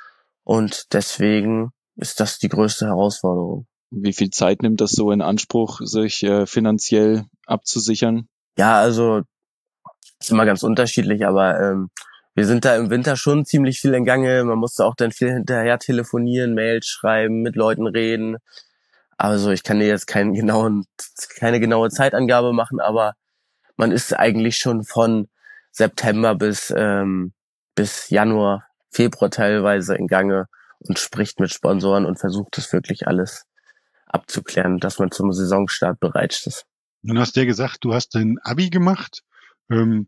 und deswegen ist das die größte Herausforderung. Wie viel Zeit nimmt das so in Anspruch, sich äh, finanziell abzusichern? Ja, also ist immer ganz unterschiedlich, aber ähm, wir sind da im Winter schon ziemlich viel in Gange. Man musste auch dann viel hinterher telefonieren, Mails schreiben, mit Leuten reden. Also ich kann dir jetzt keinen genauen, keine genaue Zeitangabe machen, aber man ist eigentlich schon von September bis ähm, bis Januar, Februar teilweise in Gange und spricht mit Sponsoren und versucht es wirklich alles abzuklären, dass man zum Saisonstart bereit ist. Nun hast du ja gesagt, du hast dein Abi gemacht, ähm,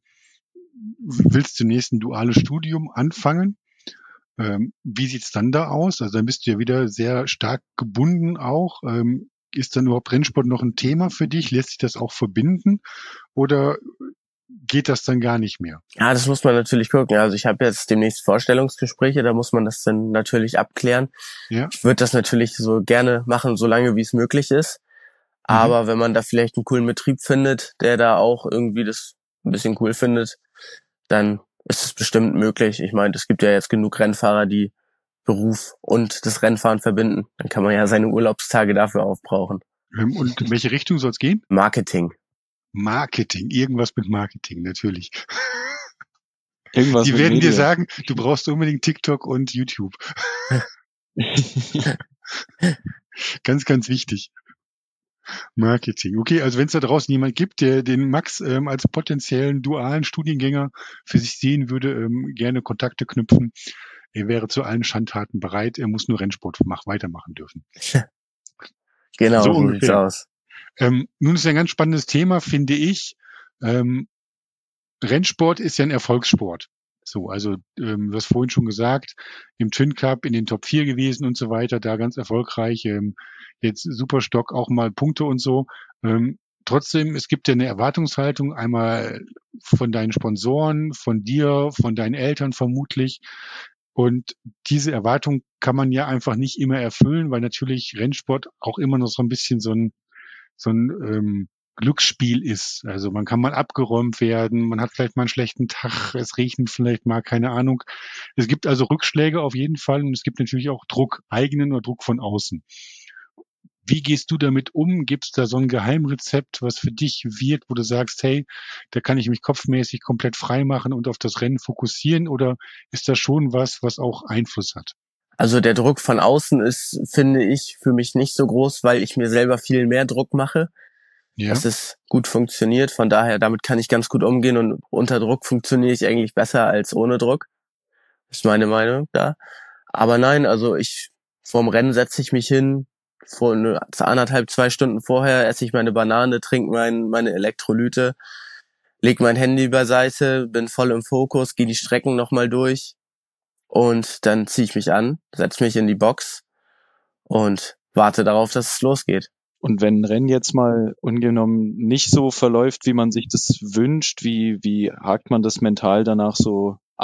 willst demnächst ein duales Studium anfangen. Ähm, wie sieht's dann da aus? Also dann bist du ja wieder sehr stark gebunden auch. Ähm, ist dann überhaupt Rennsport noch ein Thema für dich? Lässt sich das auch verbinden? Oder geht das dann gar nicht mehr? Ja, das muss man natürlich gucken. Also ich habe jetzt demnächst Vorstellungsgespräche, da muss man das dann natürlich abklären. Ja. Ich würde das natürlich so gerne machen, solange wie es möglich ist. Mhm. Aber wenn man da vielleicht einen coolen Betrieb findet, der da auch irgendwie das ein bisschen cool findet, dann ist es bestimmt möglich. Ich meine, es gibt ja jetzt genug Rennfahrer, die Beruf und das Rennfahren verbinden. Dann kann man ja seine Urlaubstage dafür aufbrauchen. Ähm, und in welche Richtung soll's gehen? Marketing. Marketing, irgendwas mit Marketing, natürlich. Irgendwas Die mit werden dir Medien. sagen, du brauchst unbedingt TikTok und YouTube. Ganz, ganz wichtig. Marketing. Okay, also wenn es da draußen jemand gibt, der den Max ähm, als potenziellen dualen Studiengänger für sich sehen würde, ähm, gerne Kontakte knüpfen. Er wäre zu allen Schandtaten bereit. Er muss nur Rennsport mach, weitermachen dürfen. Genau, So so sieht's ungefähr. aus. Ähm, nun ist ja ein ganz spannendes Thema, finde ich. Ähm, Rennsport ist ja ein Erfolgssport. So, also ähm, du hast vorhin schon gesagt, im Twin Cup in den Top vier gewesen und so weiter, da ganz erfolgreich. Ähm, jetzt Superstock auch mal Punkte und so. Ähm, trotzdem, es gibt ja eine Erwartungshaltung einmal von deinen Sponsoren, von dir, von deinen Eltern vermutlich. Und diese Erwartung kann man ja einfach nicht immer erfüllen, weil natürlich Rennsport auch immer noch so ein bisschen so ein so ein ähm, Glücksspiel ist. Also man kann mal abgeräumt werden, man hat vielleicht mal einen schlechten Tag, es regnet vielleicht mal, keine Ahnung. Es gibt also Rückschläge auf jeden Fall und es gibt natürlich auch Druck, eigenen oder Druck von außen. Wie gehst du damit um? Gibt es da so ein Geheimrezept, was für dich wirkt, wo du sagst, hey, da kann ich mich kopfmäßig komplett frei machen und auf das Rennen fokussieren? Oder ist das schon was, was auch Einfluss hat? Also der Druck von außen ist, finde ich, für mich nicht so groß, weil ich mir selber viel mehr Druck mache. Ja. Dass es gut funktioniert. Von daher, damit kann ich ganz gut umgehen und unter Druck funktioniere ich eigentlich besser als ohne Druck. Ist meine Meinung da. Aber nein, also ich, vorm Rennen setze ich mich hin, vor eine, anderthalb, zwei Stunden vorher esse ich meine Banane, trinke mein, meine Elektrolyte, leg mein Handy beiseite, bin voll im Fokus, gehe die Strecken nochmal durch und dann ziehe ich mich an, setze mich in die Box und warte darauf, dass es losgeht. Und wenn ein Rennen jetzt mal ungenommen nicht so verläuft, wie man sich das wünscht, wie, wie hakt man das mental danach so ab?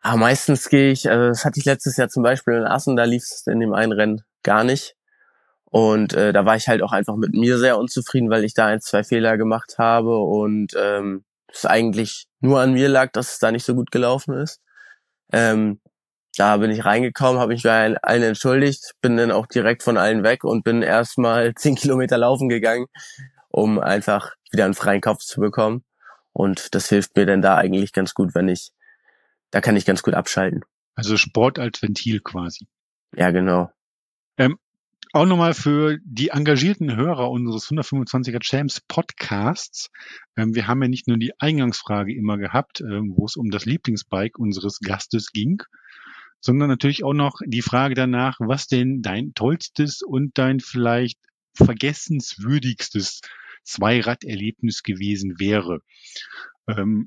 Aber meistens gehe ich, also das hatte ich letztes Jahr zum Beispiel in Assen, da lief es in dem einen Rennen gar nicht. Und äh, da war ich halt auch einfach mit mir sehr unzufrieden, weil ich da ein, zwei Fehler gemacht habe und ähm, es eigentlich nur an mir lag, dass es da nicht so gut gelaufen ist. Ähm, da bin ich reingekommen, habe mich bei allen entschuldigt, bin dann auch direkt von allen weg und bin erstmal zehn Kilometer laufen gegangen, um einfach wieder einen freien Kopf zu bekommen. Und das hilft mir dann da eigentlich ganz gut, wenn ich, da kann ich ganz gut abschalten. Also Sport als Ventil quasi. Ja, genau. Ähm, auch nochmal für die engagierten Hörer unseres hundertfünfundzwanziger Champs Podcasts. Ähm, wir haben ja nicht nur die Eingangsfrage immer gehabt, ähm, wo es um das Lieblingsbike unseres Gastes ging, sondern natürlich auch noch die Frage danach, was denn dein tollstes und dein vielleicht vergessenswürdigstes Zweiraderlebnis gewesen wäre. Ähm,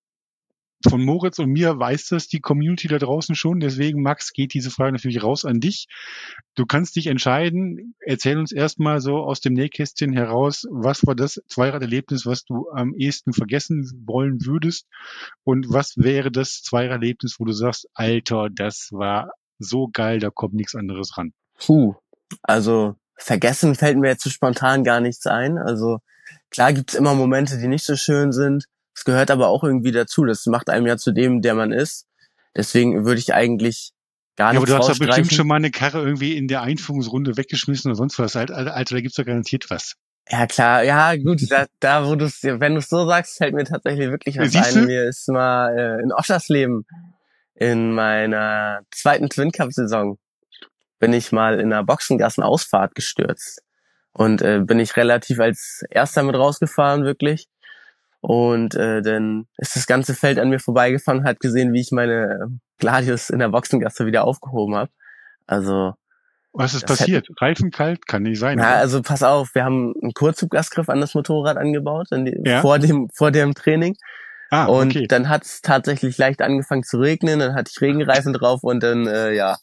von Moritz und mir weiß das die Community da draußen schon. Deswegen, Max, geht diese Frage natürlich raus an dich. Du kannst dich entscheiden. Erzähl uns erstmal so aus dem Nähkästchen heraus, was war das Zweiraderlebnis, was du am ehesten vergessen wollen würdest? Und was wäre das Zweiraderlebnis, wo du sagst, Alter, das war so geil, da kommt nichts anderes ran? Puh, also vergessen fällt mir jetzt so spontan gar nichts ein. Also klar gibt's immer Momente, die nicht so schön sind. Es gehört aber auch irgendwie dazu. Das macht einem ja zu dem, der man ist. Deswegen würde ich eigentlich gar Ja, aber du nichts hast doch bestimmt rausstreichen. schon mal eine Karre irgendwie in der Einführungsrunde weggeschmissen oder sonst was. Alter, Alter, da gibt's doch garantiert was. Ja klar, ja gut, da, da wo du's, wenn du es so sagst, fällt mir tatsächlich wirklich was Siehst ein. du? Mir ist mal äh, in Oschersleben in meiner zweiten Twin Cup Saison bin ich mal in einer Boxengassenausfahrt gestürzt. Und äh, bin ich relativ als Erster mit rausgefahren, wirklich. Und äh, dann ist das ganze Feld an mir vorbeigefahren, hat gesehen, wie ich meine Gladius in der Boxengasse wieder aufgehoben habe. Also, Was ist das hätte, passiert? Reifen kalt? Kann nicht sein, na, oder? also pass auf, wir haben einen Kurzhubgasgriff an das Motorrad angebaut, in die, Ja? vor dem, vor dem Training. Ah, Und okay. dann hat es tatsächlich leicht angefangen zu regnen, dann hatte ich Regenreifen drauf und dann, äh, ja,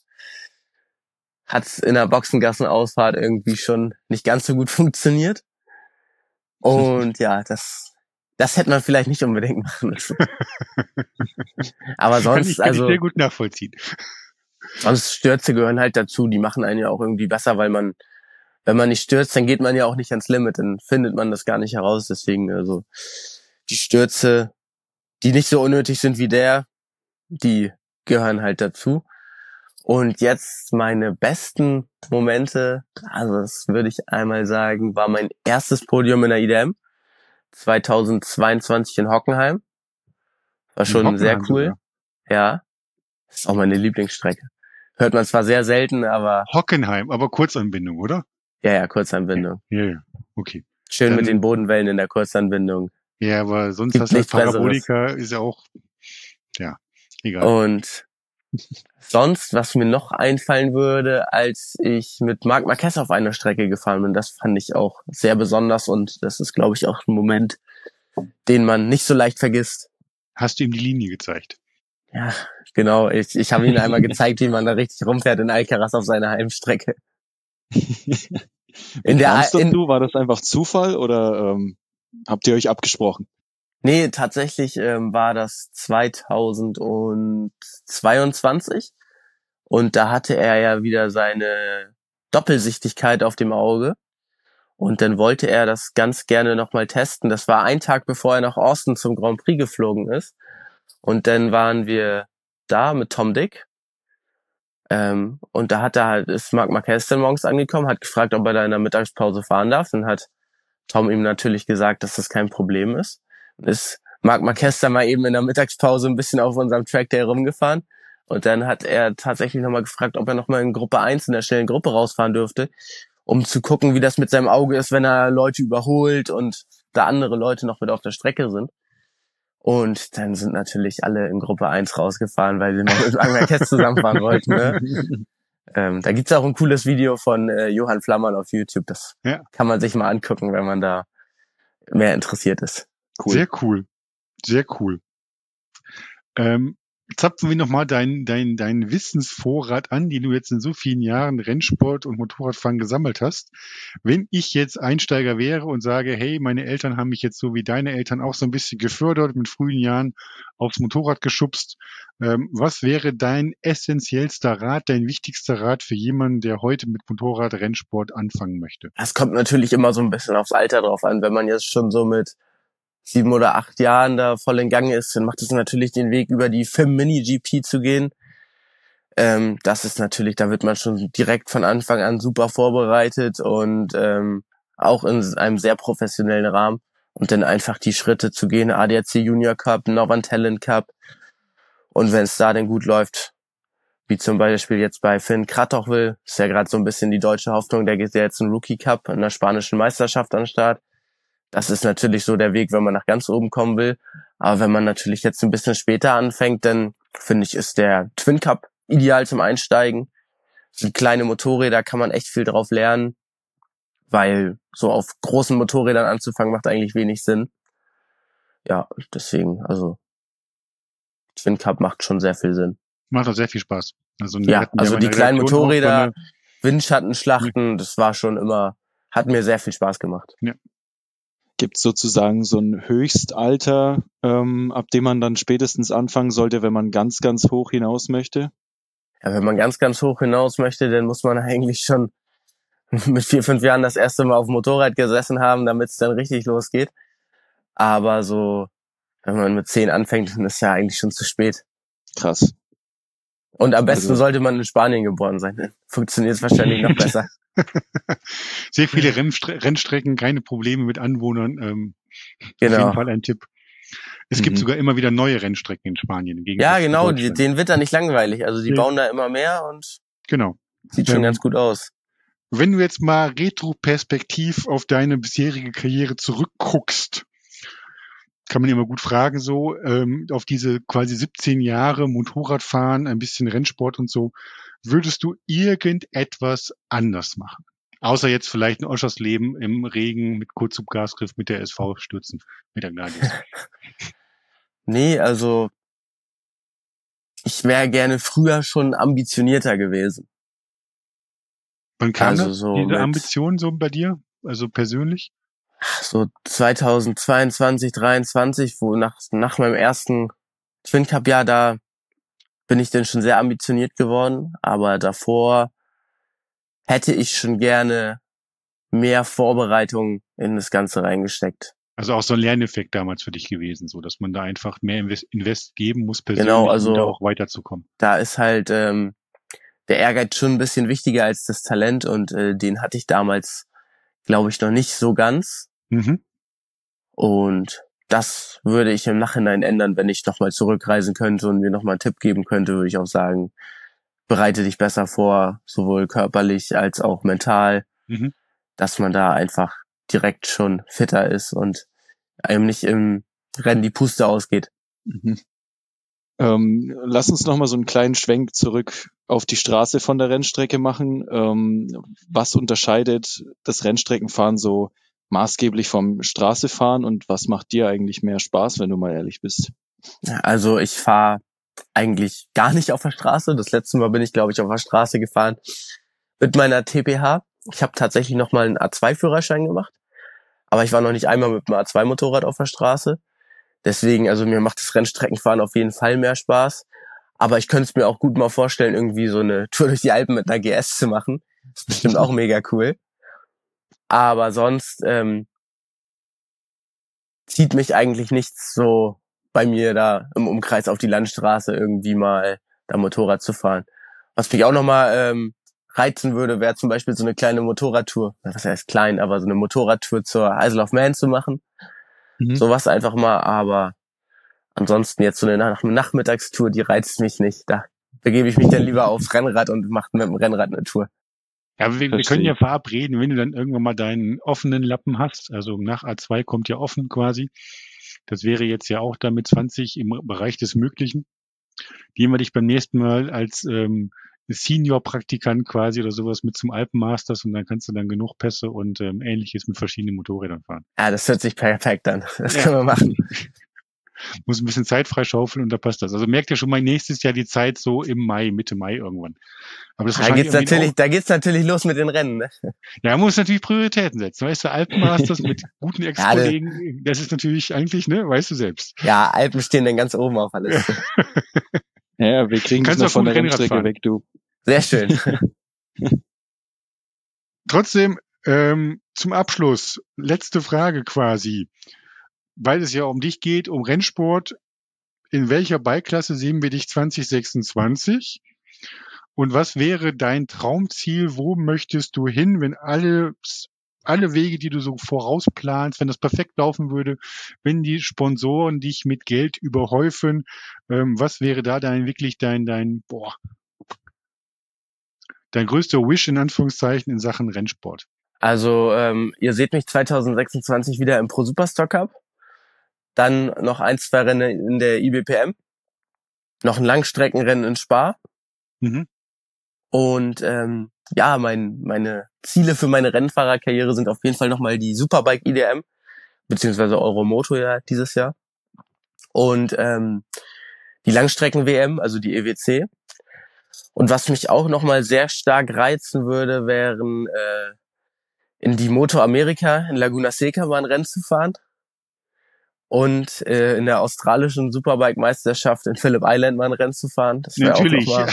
hat's in der Boxengassenausfahrt irgendwie schon nicht ganz so gut funktioniert. Und ja, das, das hätte man vielleicht nicht unbedingt machen müssen. Aber Kann ich, sonst, kann ich sehr also, gut nachvollziehen. sonst Stürze gehören halt dazu. Die machen einen ja auch irgendwie besser, weil man, wenn man nicht stürzt, dann geht man ja auch nicht ans Limit. Dann findet man das gar nicht heraus. Deswegen, also, die Stürze, die nicht so unnötig sind wie der, die gehören halt dazu. Und jetzt meine besten Momente, also das würde ich einmal sagen, war mein erstes Podium in der I D M zweitausendzweiundzwanzig in Hockenheim. War In schon sehr Hockenheim cool. sogar. Ja, das ist auch meine Lieblingsstrecke. Hört man zwar sehr selten, aber Hockenheim, aber Kurzanbindung, oder? ja, ja, Kurzanbindung. Ja, ja. Okay. Schön mit den Dann, Bodenwellen in der Kurzanbindung. ja, aber sonst Gibt hast du halt nichts Besseres. Parabolika, ist ja auch, ja, egal. Und sonst, was mir noch einfallen würde, als ich mit Marc Marquez auf einer Strecke gefahren bin, das fand ich auch sehr besonders und das ist, glaube ich, auch ein Moment, den man nicht so leicht vergisst. Hast du ihm die Linie gezeigt? Ja, genau. Ich, ich habe ihm einmal gezeigt, wie man da richtig rumfährt in Alcaraz auf seiner Heimstrecke. Wie In kam es der, in, dazu? War das einfach Zufall oder ähm, habt ihr euch abgesprochen? nee, tatsächlich ähm, war das zweitausendzweiundzwanzig und da hatte er ja wieder seine Doppelsichtigkeit auf dem Auge und dann wollte er das ganz gerne nochmal testen. Das war ein Tag, bevor er nach Austin zum Grand Prix geflogen ist und dann waren wir da mit Tom Dick. Ähm, und da hat er halt, ist Marc Marquez dann morgens angekommen, hat gefragt, ob er da in der Mittagspause fahren darf. Dann hat Tom ihm natürlich gesagt, dass das kein Problem ist. Und ist Marc Marquez dann mal eben in der Mittagspause ein bisschen auf unserem Track Day rumgefahren. Und dann hat er tatsächlich nochmal gefragt, ob er nochmal in Gruppe eins in der schnellen Gruppe rausfahren dürfte, um zu gucken, wie das mit seinem Auge ist, wenn er Leute überholt und da andere Leute noch mit auf der Strecke sind. Und dann sind natürlich alle in Gruppe eins rausgefahren, weil sie noch mit Marc Marquez zusammenfahren wollten, ne? Ähm, da gibt's auch ein cooles Video von äh, Johann Flammann auf YouTube. Das Ja, kann man sich mal angucken, wenn man da mehr interessiert ist. Cool. sehr cool. Sehr cool. Ähm, zapfen wir nochmal deinen dein, dein Wissensvorrat an, den du jetzt in so vielen Jahren Rennsport und Motorradfahren gesammelt hast. Wenn ich jetzt Einsteiger wäre und sage, hey, meine Eltern haben mich jetzt so wie deine Eltern auch so ein bisschen gefördert, mit frühen Jahren aufs Motorrad geschubst, ähm, was wäre dein essentiellster Rat, dein wichtigster Rat für jemanden, der heute mit Motorrad-Rennsport anfangen möchte? Es kommt natürlich immer so ein bisschen aufs Alter drauf an. Wenn man jetzt schon so mit sieben oder acht Jahren da voll in Gang ist, dann macht es natürlich den Weg, über die F I M Mini G P zu gehen. Ähm, das ist natürlich, da wird man schon direkt von Anfang an super vorbereitet und ähm, auch in einem sehr professionellen Rahmen. Und dann einfach die Schritte zu gehen, A D A C Junior Cup, Northern Talent Cup. Und wenn es da dann gut läuft, wie zum Beispiel jetzt bei Finn Kratochwil, ist ja gerade so ein bisschen die deutsche Hoffnung, der geht ja jetzt einen Rookie Cup in der spanischen Meisterschaft an den Start. Das ist natürlich so der Weg, wenn man nach ganz oben kommen will. Aber wenn man natürlich jetzt ein bisschen später anfängt, dann finde ich, ist der Twin Cup ideal zum Einsteigen. Das sind kleine Motorräder, kann man echt viel drauf lernen, weil so auf großen Motorrädern anzufangen macht eigentlich wenig Sinn. Ja, deswegen, also Twin Cup macht schon sehr viel Sinn. Macht auch sehr viel Spaß. Also, wir Ja, hatten also ja die meine kleinen Redaktion auch so Motorräder, eine, Windschattenschlachten, das war schon immer, hat mir sehr viel Spaß gemacht. ja. Gibt es sozusagen so ein Höchstalter, ähm, ab dem man dann spätestens anfangen sollte, wenn man ganz, ganz hoch hinaus möchte? Ja, wenn man ganz, ganz hoch hinaus möchte, dann muss man eigentlich schon mit vier, fünf Jahren das erste Mal auf dem Motorrad gesessen haben, damit es dann richtig losgeht. Aber so, wenn man mit zehn anfängt, dann ist ja eigentlich schon zu spät. Krass. Und am besten Also- sollte man in Spanien geboren sein. Dann funktioniert es wahrscheinlich noch besser. Sehr viele Rennstre- Rennstrecken, keine Probleme mit Anwohnern. Ähm, Auf jeden Genau. Fall ein Tipp. Es Mhm. gibt sogar immer wieder neue Rennstrecken in Spanien. Im Gegensatz Ja, zu genau, die, Deutschland. denen wird da nicht langweilig. Also die Nee. bauen da immer mehr und Genau. sieht schon Ähm, ganz gut aus. Wenn du jetzt mal retroperspektiv auf deine bisherige Karriere zurückguckst, kann man immer gut fragen, so ähm, auf diese quasi siebzehn Jahre Motorradfahren, ein bisschen Rennsport und so, würdest du irgendetwas anders machen? Außer jetzt vielleicht ein Oschersleben im Regen mit Kurzhubgasgriff mit der S V stürzen, mit der Gladius. Nee, also ich wäre gerne früher schon ambitionierter gewesen. Wann kam Also das, so diese mit Ambition so bei dir, also persönlich? so zweitausendzweiundzwanzig, dreiundzwanzig, wo nach, nach meinem ersten Twin Cup Jahr, da bin ich dann schon sehr ambitioniert geworden. Aber davor hätte ich schon gerne mehr Vorbereitung in das Ganze reingesteckt. Also auch so ein Lerneffekt damals für dich gewesen, so dass man da einfach mehr Invest, Invest geben muss persönlich, Genau, um da also auch weiterzukommen. da ist halt ähm, der Ehrgeiz schon ein bisschen wichtiger als das Talent und äh, den hatte ich damals, glaube ich, noch nicht so ganz. Mhm. Und das würde ich im Nachhinein ändern, wenn ich nochmal zurückreisen könnte und mir nochmal einen Tipp geben könnte, würde ich auch sagen, bereite dich besser vor, sowohl körperlich als auch mental, Mhm. dass man da einfach direkt schon fitter ist und einem nicht im Rennen die Puste ausgeht. Mhm. Ähm, lass uns noch mal so einen kleinen Schwenk zurück auf die Straße von der Rennstrecke machen. Ähm, was unterscheidet das Rennstreckenfahren so maßgeblich vom Straßefahren und was macht dir eigentlich mehr Spaß, wenn du mal ehrlich bist? Also ich fahre eigentlich gar nicht auf der Straße. Das letzte Mal bin ich, glaube ich, auf der Straße gefahren mit meiner T P H. Ich habe tatsächlich noch mal einen A zwei Führerschein gemacht, aber ich war noch nicht einmal mit einem A zwei Motorrad auf der Straße. Deswegen, also mir macht das Rennstreckenfahren auf jeden Fall mehr Spaß. Aber ich könnte es mir auch gut mal vorstellen, irgendwie so eine Tour durch die Alpen mit einer G S zu machen. Das ist bestimmt auch mega cool. Aber sonst ähm, zieht mich eigentlich nichts so bei mir da im Umkreis auf die Landstraße irgendwie mal da Motorrad zu fahren. Was mich auch nochmal ähm, reizen würde, wäre zum Beispiel so eine kleine Motorradtour. Was heißt klein, aber so eine Motorradtour zur Isle of Man zu machen. Mhm. Sowas einfach mal, aber ansonsten jetzt so eine Nach- Nachmittagstour, die reizt mich nicht. Da begebe ich mich dann lieber aufs Rennrad und mache mit dem Rennrad eine Tour. Ja, wir, wir Verstehe. können ja verabreden, wenn du dann irgendwann mal deinen offenen Lappen hast, also nach A zwei kommt ja offen quasi. Das wäre jetzt ja auch dann mit zwanzig im Bereich des Möglichen. Gehen wir dich beim nächsten Mal als ähm, Senior-Praktikant quasi oder sowas mit zum Alpenmasters und dann kannst du dann genug Pässe und ähm, Ähnliches mit verschiedenen Motorrädern fahren. Ja, das hört sich perfekt an. Das Ja. können wir machen. muss ein bisschen Zeit freischaufeln und da passt das. Also merkt ihr schon mal nächstes Jahr die Zeit so im Mai, Mitte Mai irgendwann. Aber das ist Da geht's wahrscheinlich natürlich, auch, da geht's natürlich los mit den Rennen, ne? ja, man muss natürlich Prioritäten setzen. Weißt du, Alpenmasters mit guten Ja, Ex-Kollegen, das ist natürlich eigentlich, ne, weißt du selbst. ja, Alpen stehen dann ganz oben auf der Liste. Ja, wir kriegen dich Kannst noch auch von gut der Rennrad Rennstrecke fahren. weg, du. Sehr schön. Trotzdem, ähm, zum Abschluss, letzte Frage quasi, weil es ja um dich geht, um Rennsport. In welcher Bike-Klasse sehen wir dich zwanzig sechsundzwanzig? Und was wäre dein Traumziel? Wo möchtest du hin, wenn alle, alle Wege, die du so vorausplanst, wenn das perfekt laufen würde, wenn die Sponsoren dich mit Geld überhäufen, ähm, was wäre da dein, wirklich dein, dein, boah, dein größter Wish in Anführungszeichen in Sachen Rennsport? Also, ähm, ihr seht mich zwanzig sechsundzwanzig wieder im Pro Superstock Cup. Dann noch ein, zwei Rennen in der I B P M. Noch ein Langstreckenrennen in Spa. Mhm. Und ähm, ja, mein, meine Ziele für meine Rennfahrerkarriere sind auf jeden Fall nochmal die Superbike I D M, beziehungsweise Euromoto ja dieses Jahr. Und ähm, die Langstrecken-W M, also die E W C. Und was mich auch nochmal sehr stark reizen würde, wären äh, in die Moto America in Laguna Seca mal ein Rennen zu fahren. Und äh, in der australischen Superbike-Meisterschaft in Phillip Island mal ein Rennen zu fahren. Das wäre auch Natürlich. nochmal.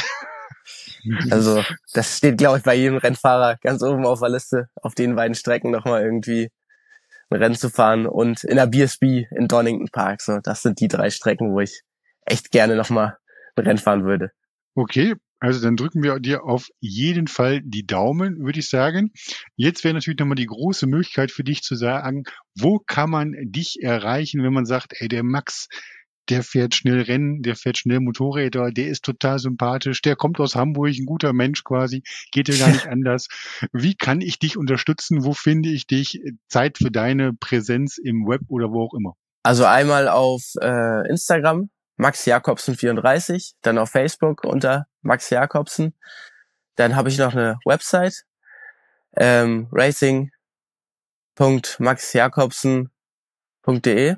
Also das steht, glaube ich, bei jedem Rennfahrer ganz oben auf der Liste, auf den beiden Strecken nochmal irgendwie ein Rennen zu fahren. Und in der B S B in Donington Park. So, das sind die drei Strecken, wo ich echt gerne nochmal ein Rennen fahren würde. Okay, also dann drücken wir dir auf jeden Fall die Daumen, würde ich sagen. Jetzt wäre natürlich nochmal die große Möglichkeit für dich zu sagen, wo kann man dich erreichen, wenn man sagt, ey, der Max, der fährt schnell Rennen, der fährt schnell Motorräder, der ist total sympathisch, der kommt aus Hamburg, ein guter Mensch quasi, geht ja gar nicht anders. Wie kann ich dich unterstützen? Wo finde ich dich? Zeit für deine Präsenz im Web oder wo auch immer. Also einmal auf äh, Instagram, Max Jakobsen vierunddreißig, dann auf Facebook unter Max Jakobsen. Dann habe ich noch eine Website, ähm, racing punkt max jakobsen punkt de.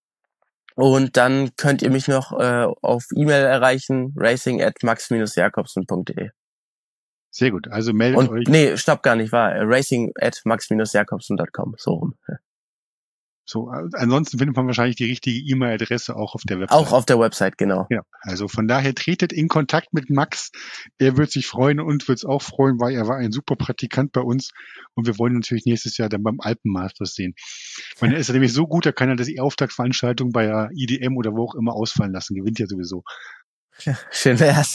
Und dann könnt ihr mich noch äh, auf E-Mail erreichen, racing at max jakobsen punkt de. Sehr gut, also meldet Und euch. nee, stopp, gar nicht wahr. racing at max jakobsen punkt com, so rum. So, ansonsten findet man wahrscheinlich die richtige E-Mail-Adresse auch auf der Website. Auch auf der Website, genau. Ja, also von daher tretet in Kontakt mit Max. Er wird sich freuen und wird es auch freuen, weil er war ein super Praktikant bei uns und wir wollen natürlich nächstes Jahr dann beim Alpenmasters sehen. Und er ist ja nämlich so gut, da kann er das die Auftaktveranstaltung bei der I D M oder wo auch immer ausfallen lassen. Gewinnt ja sowieso. Schön wär's.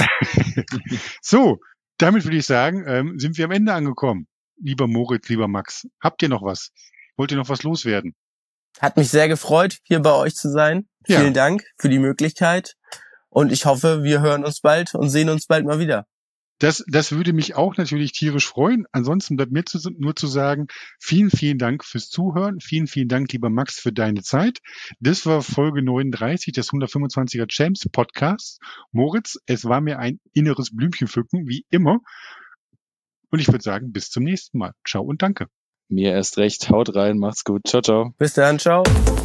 So, damit würde ich sagen, ähm, sind wir am Ende angekommen. Lieber Moritz, lieber Max, habt ihr noch was? Wollt ihr noch was loswerden? Hat mich sehr gefreut, hier bei euch zu sein. Ja. Vielen Dank für die Möglichkeit. Und ich hoffe, wir hören uns bald und sehen uns bald mal wieder. Das, das würde mich auch natürlich tierisch freuen. Ansonsten bleibt mir zu, nur zu sagen, vielen, vielen Dank fürs Zuhören. Vielen, vielen Dank, lieber Max, für deine Zeit. Das war Folge neununddreißig des hundertfünfundzwanziger Champs Podcasts. Moritz, es war mir ein inneres Blümchenpflücken, wie immer. Und ich würde sagen, bis zum nächsten Mal. Ciao und danke. Mir erst recht. Haut rein, macht's gut. Ciao, ciao. Bis dann, ciao.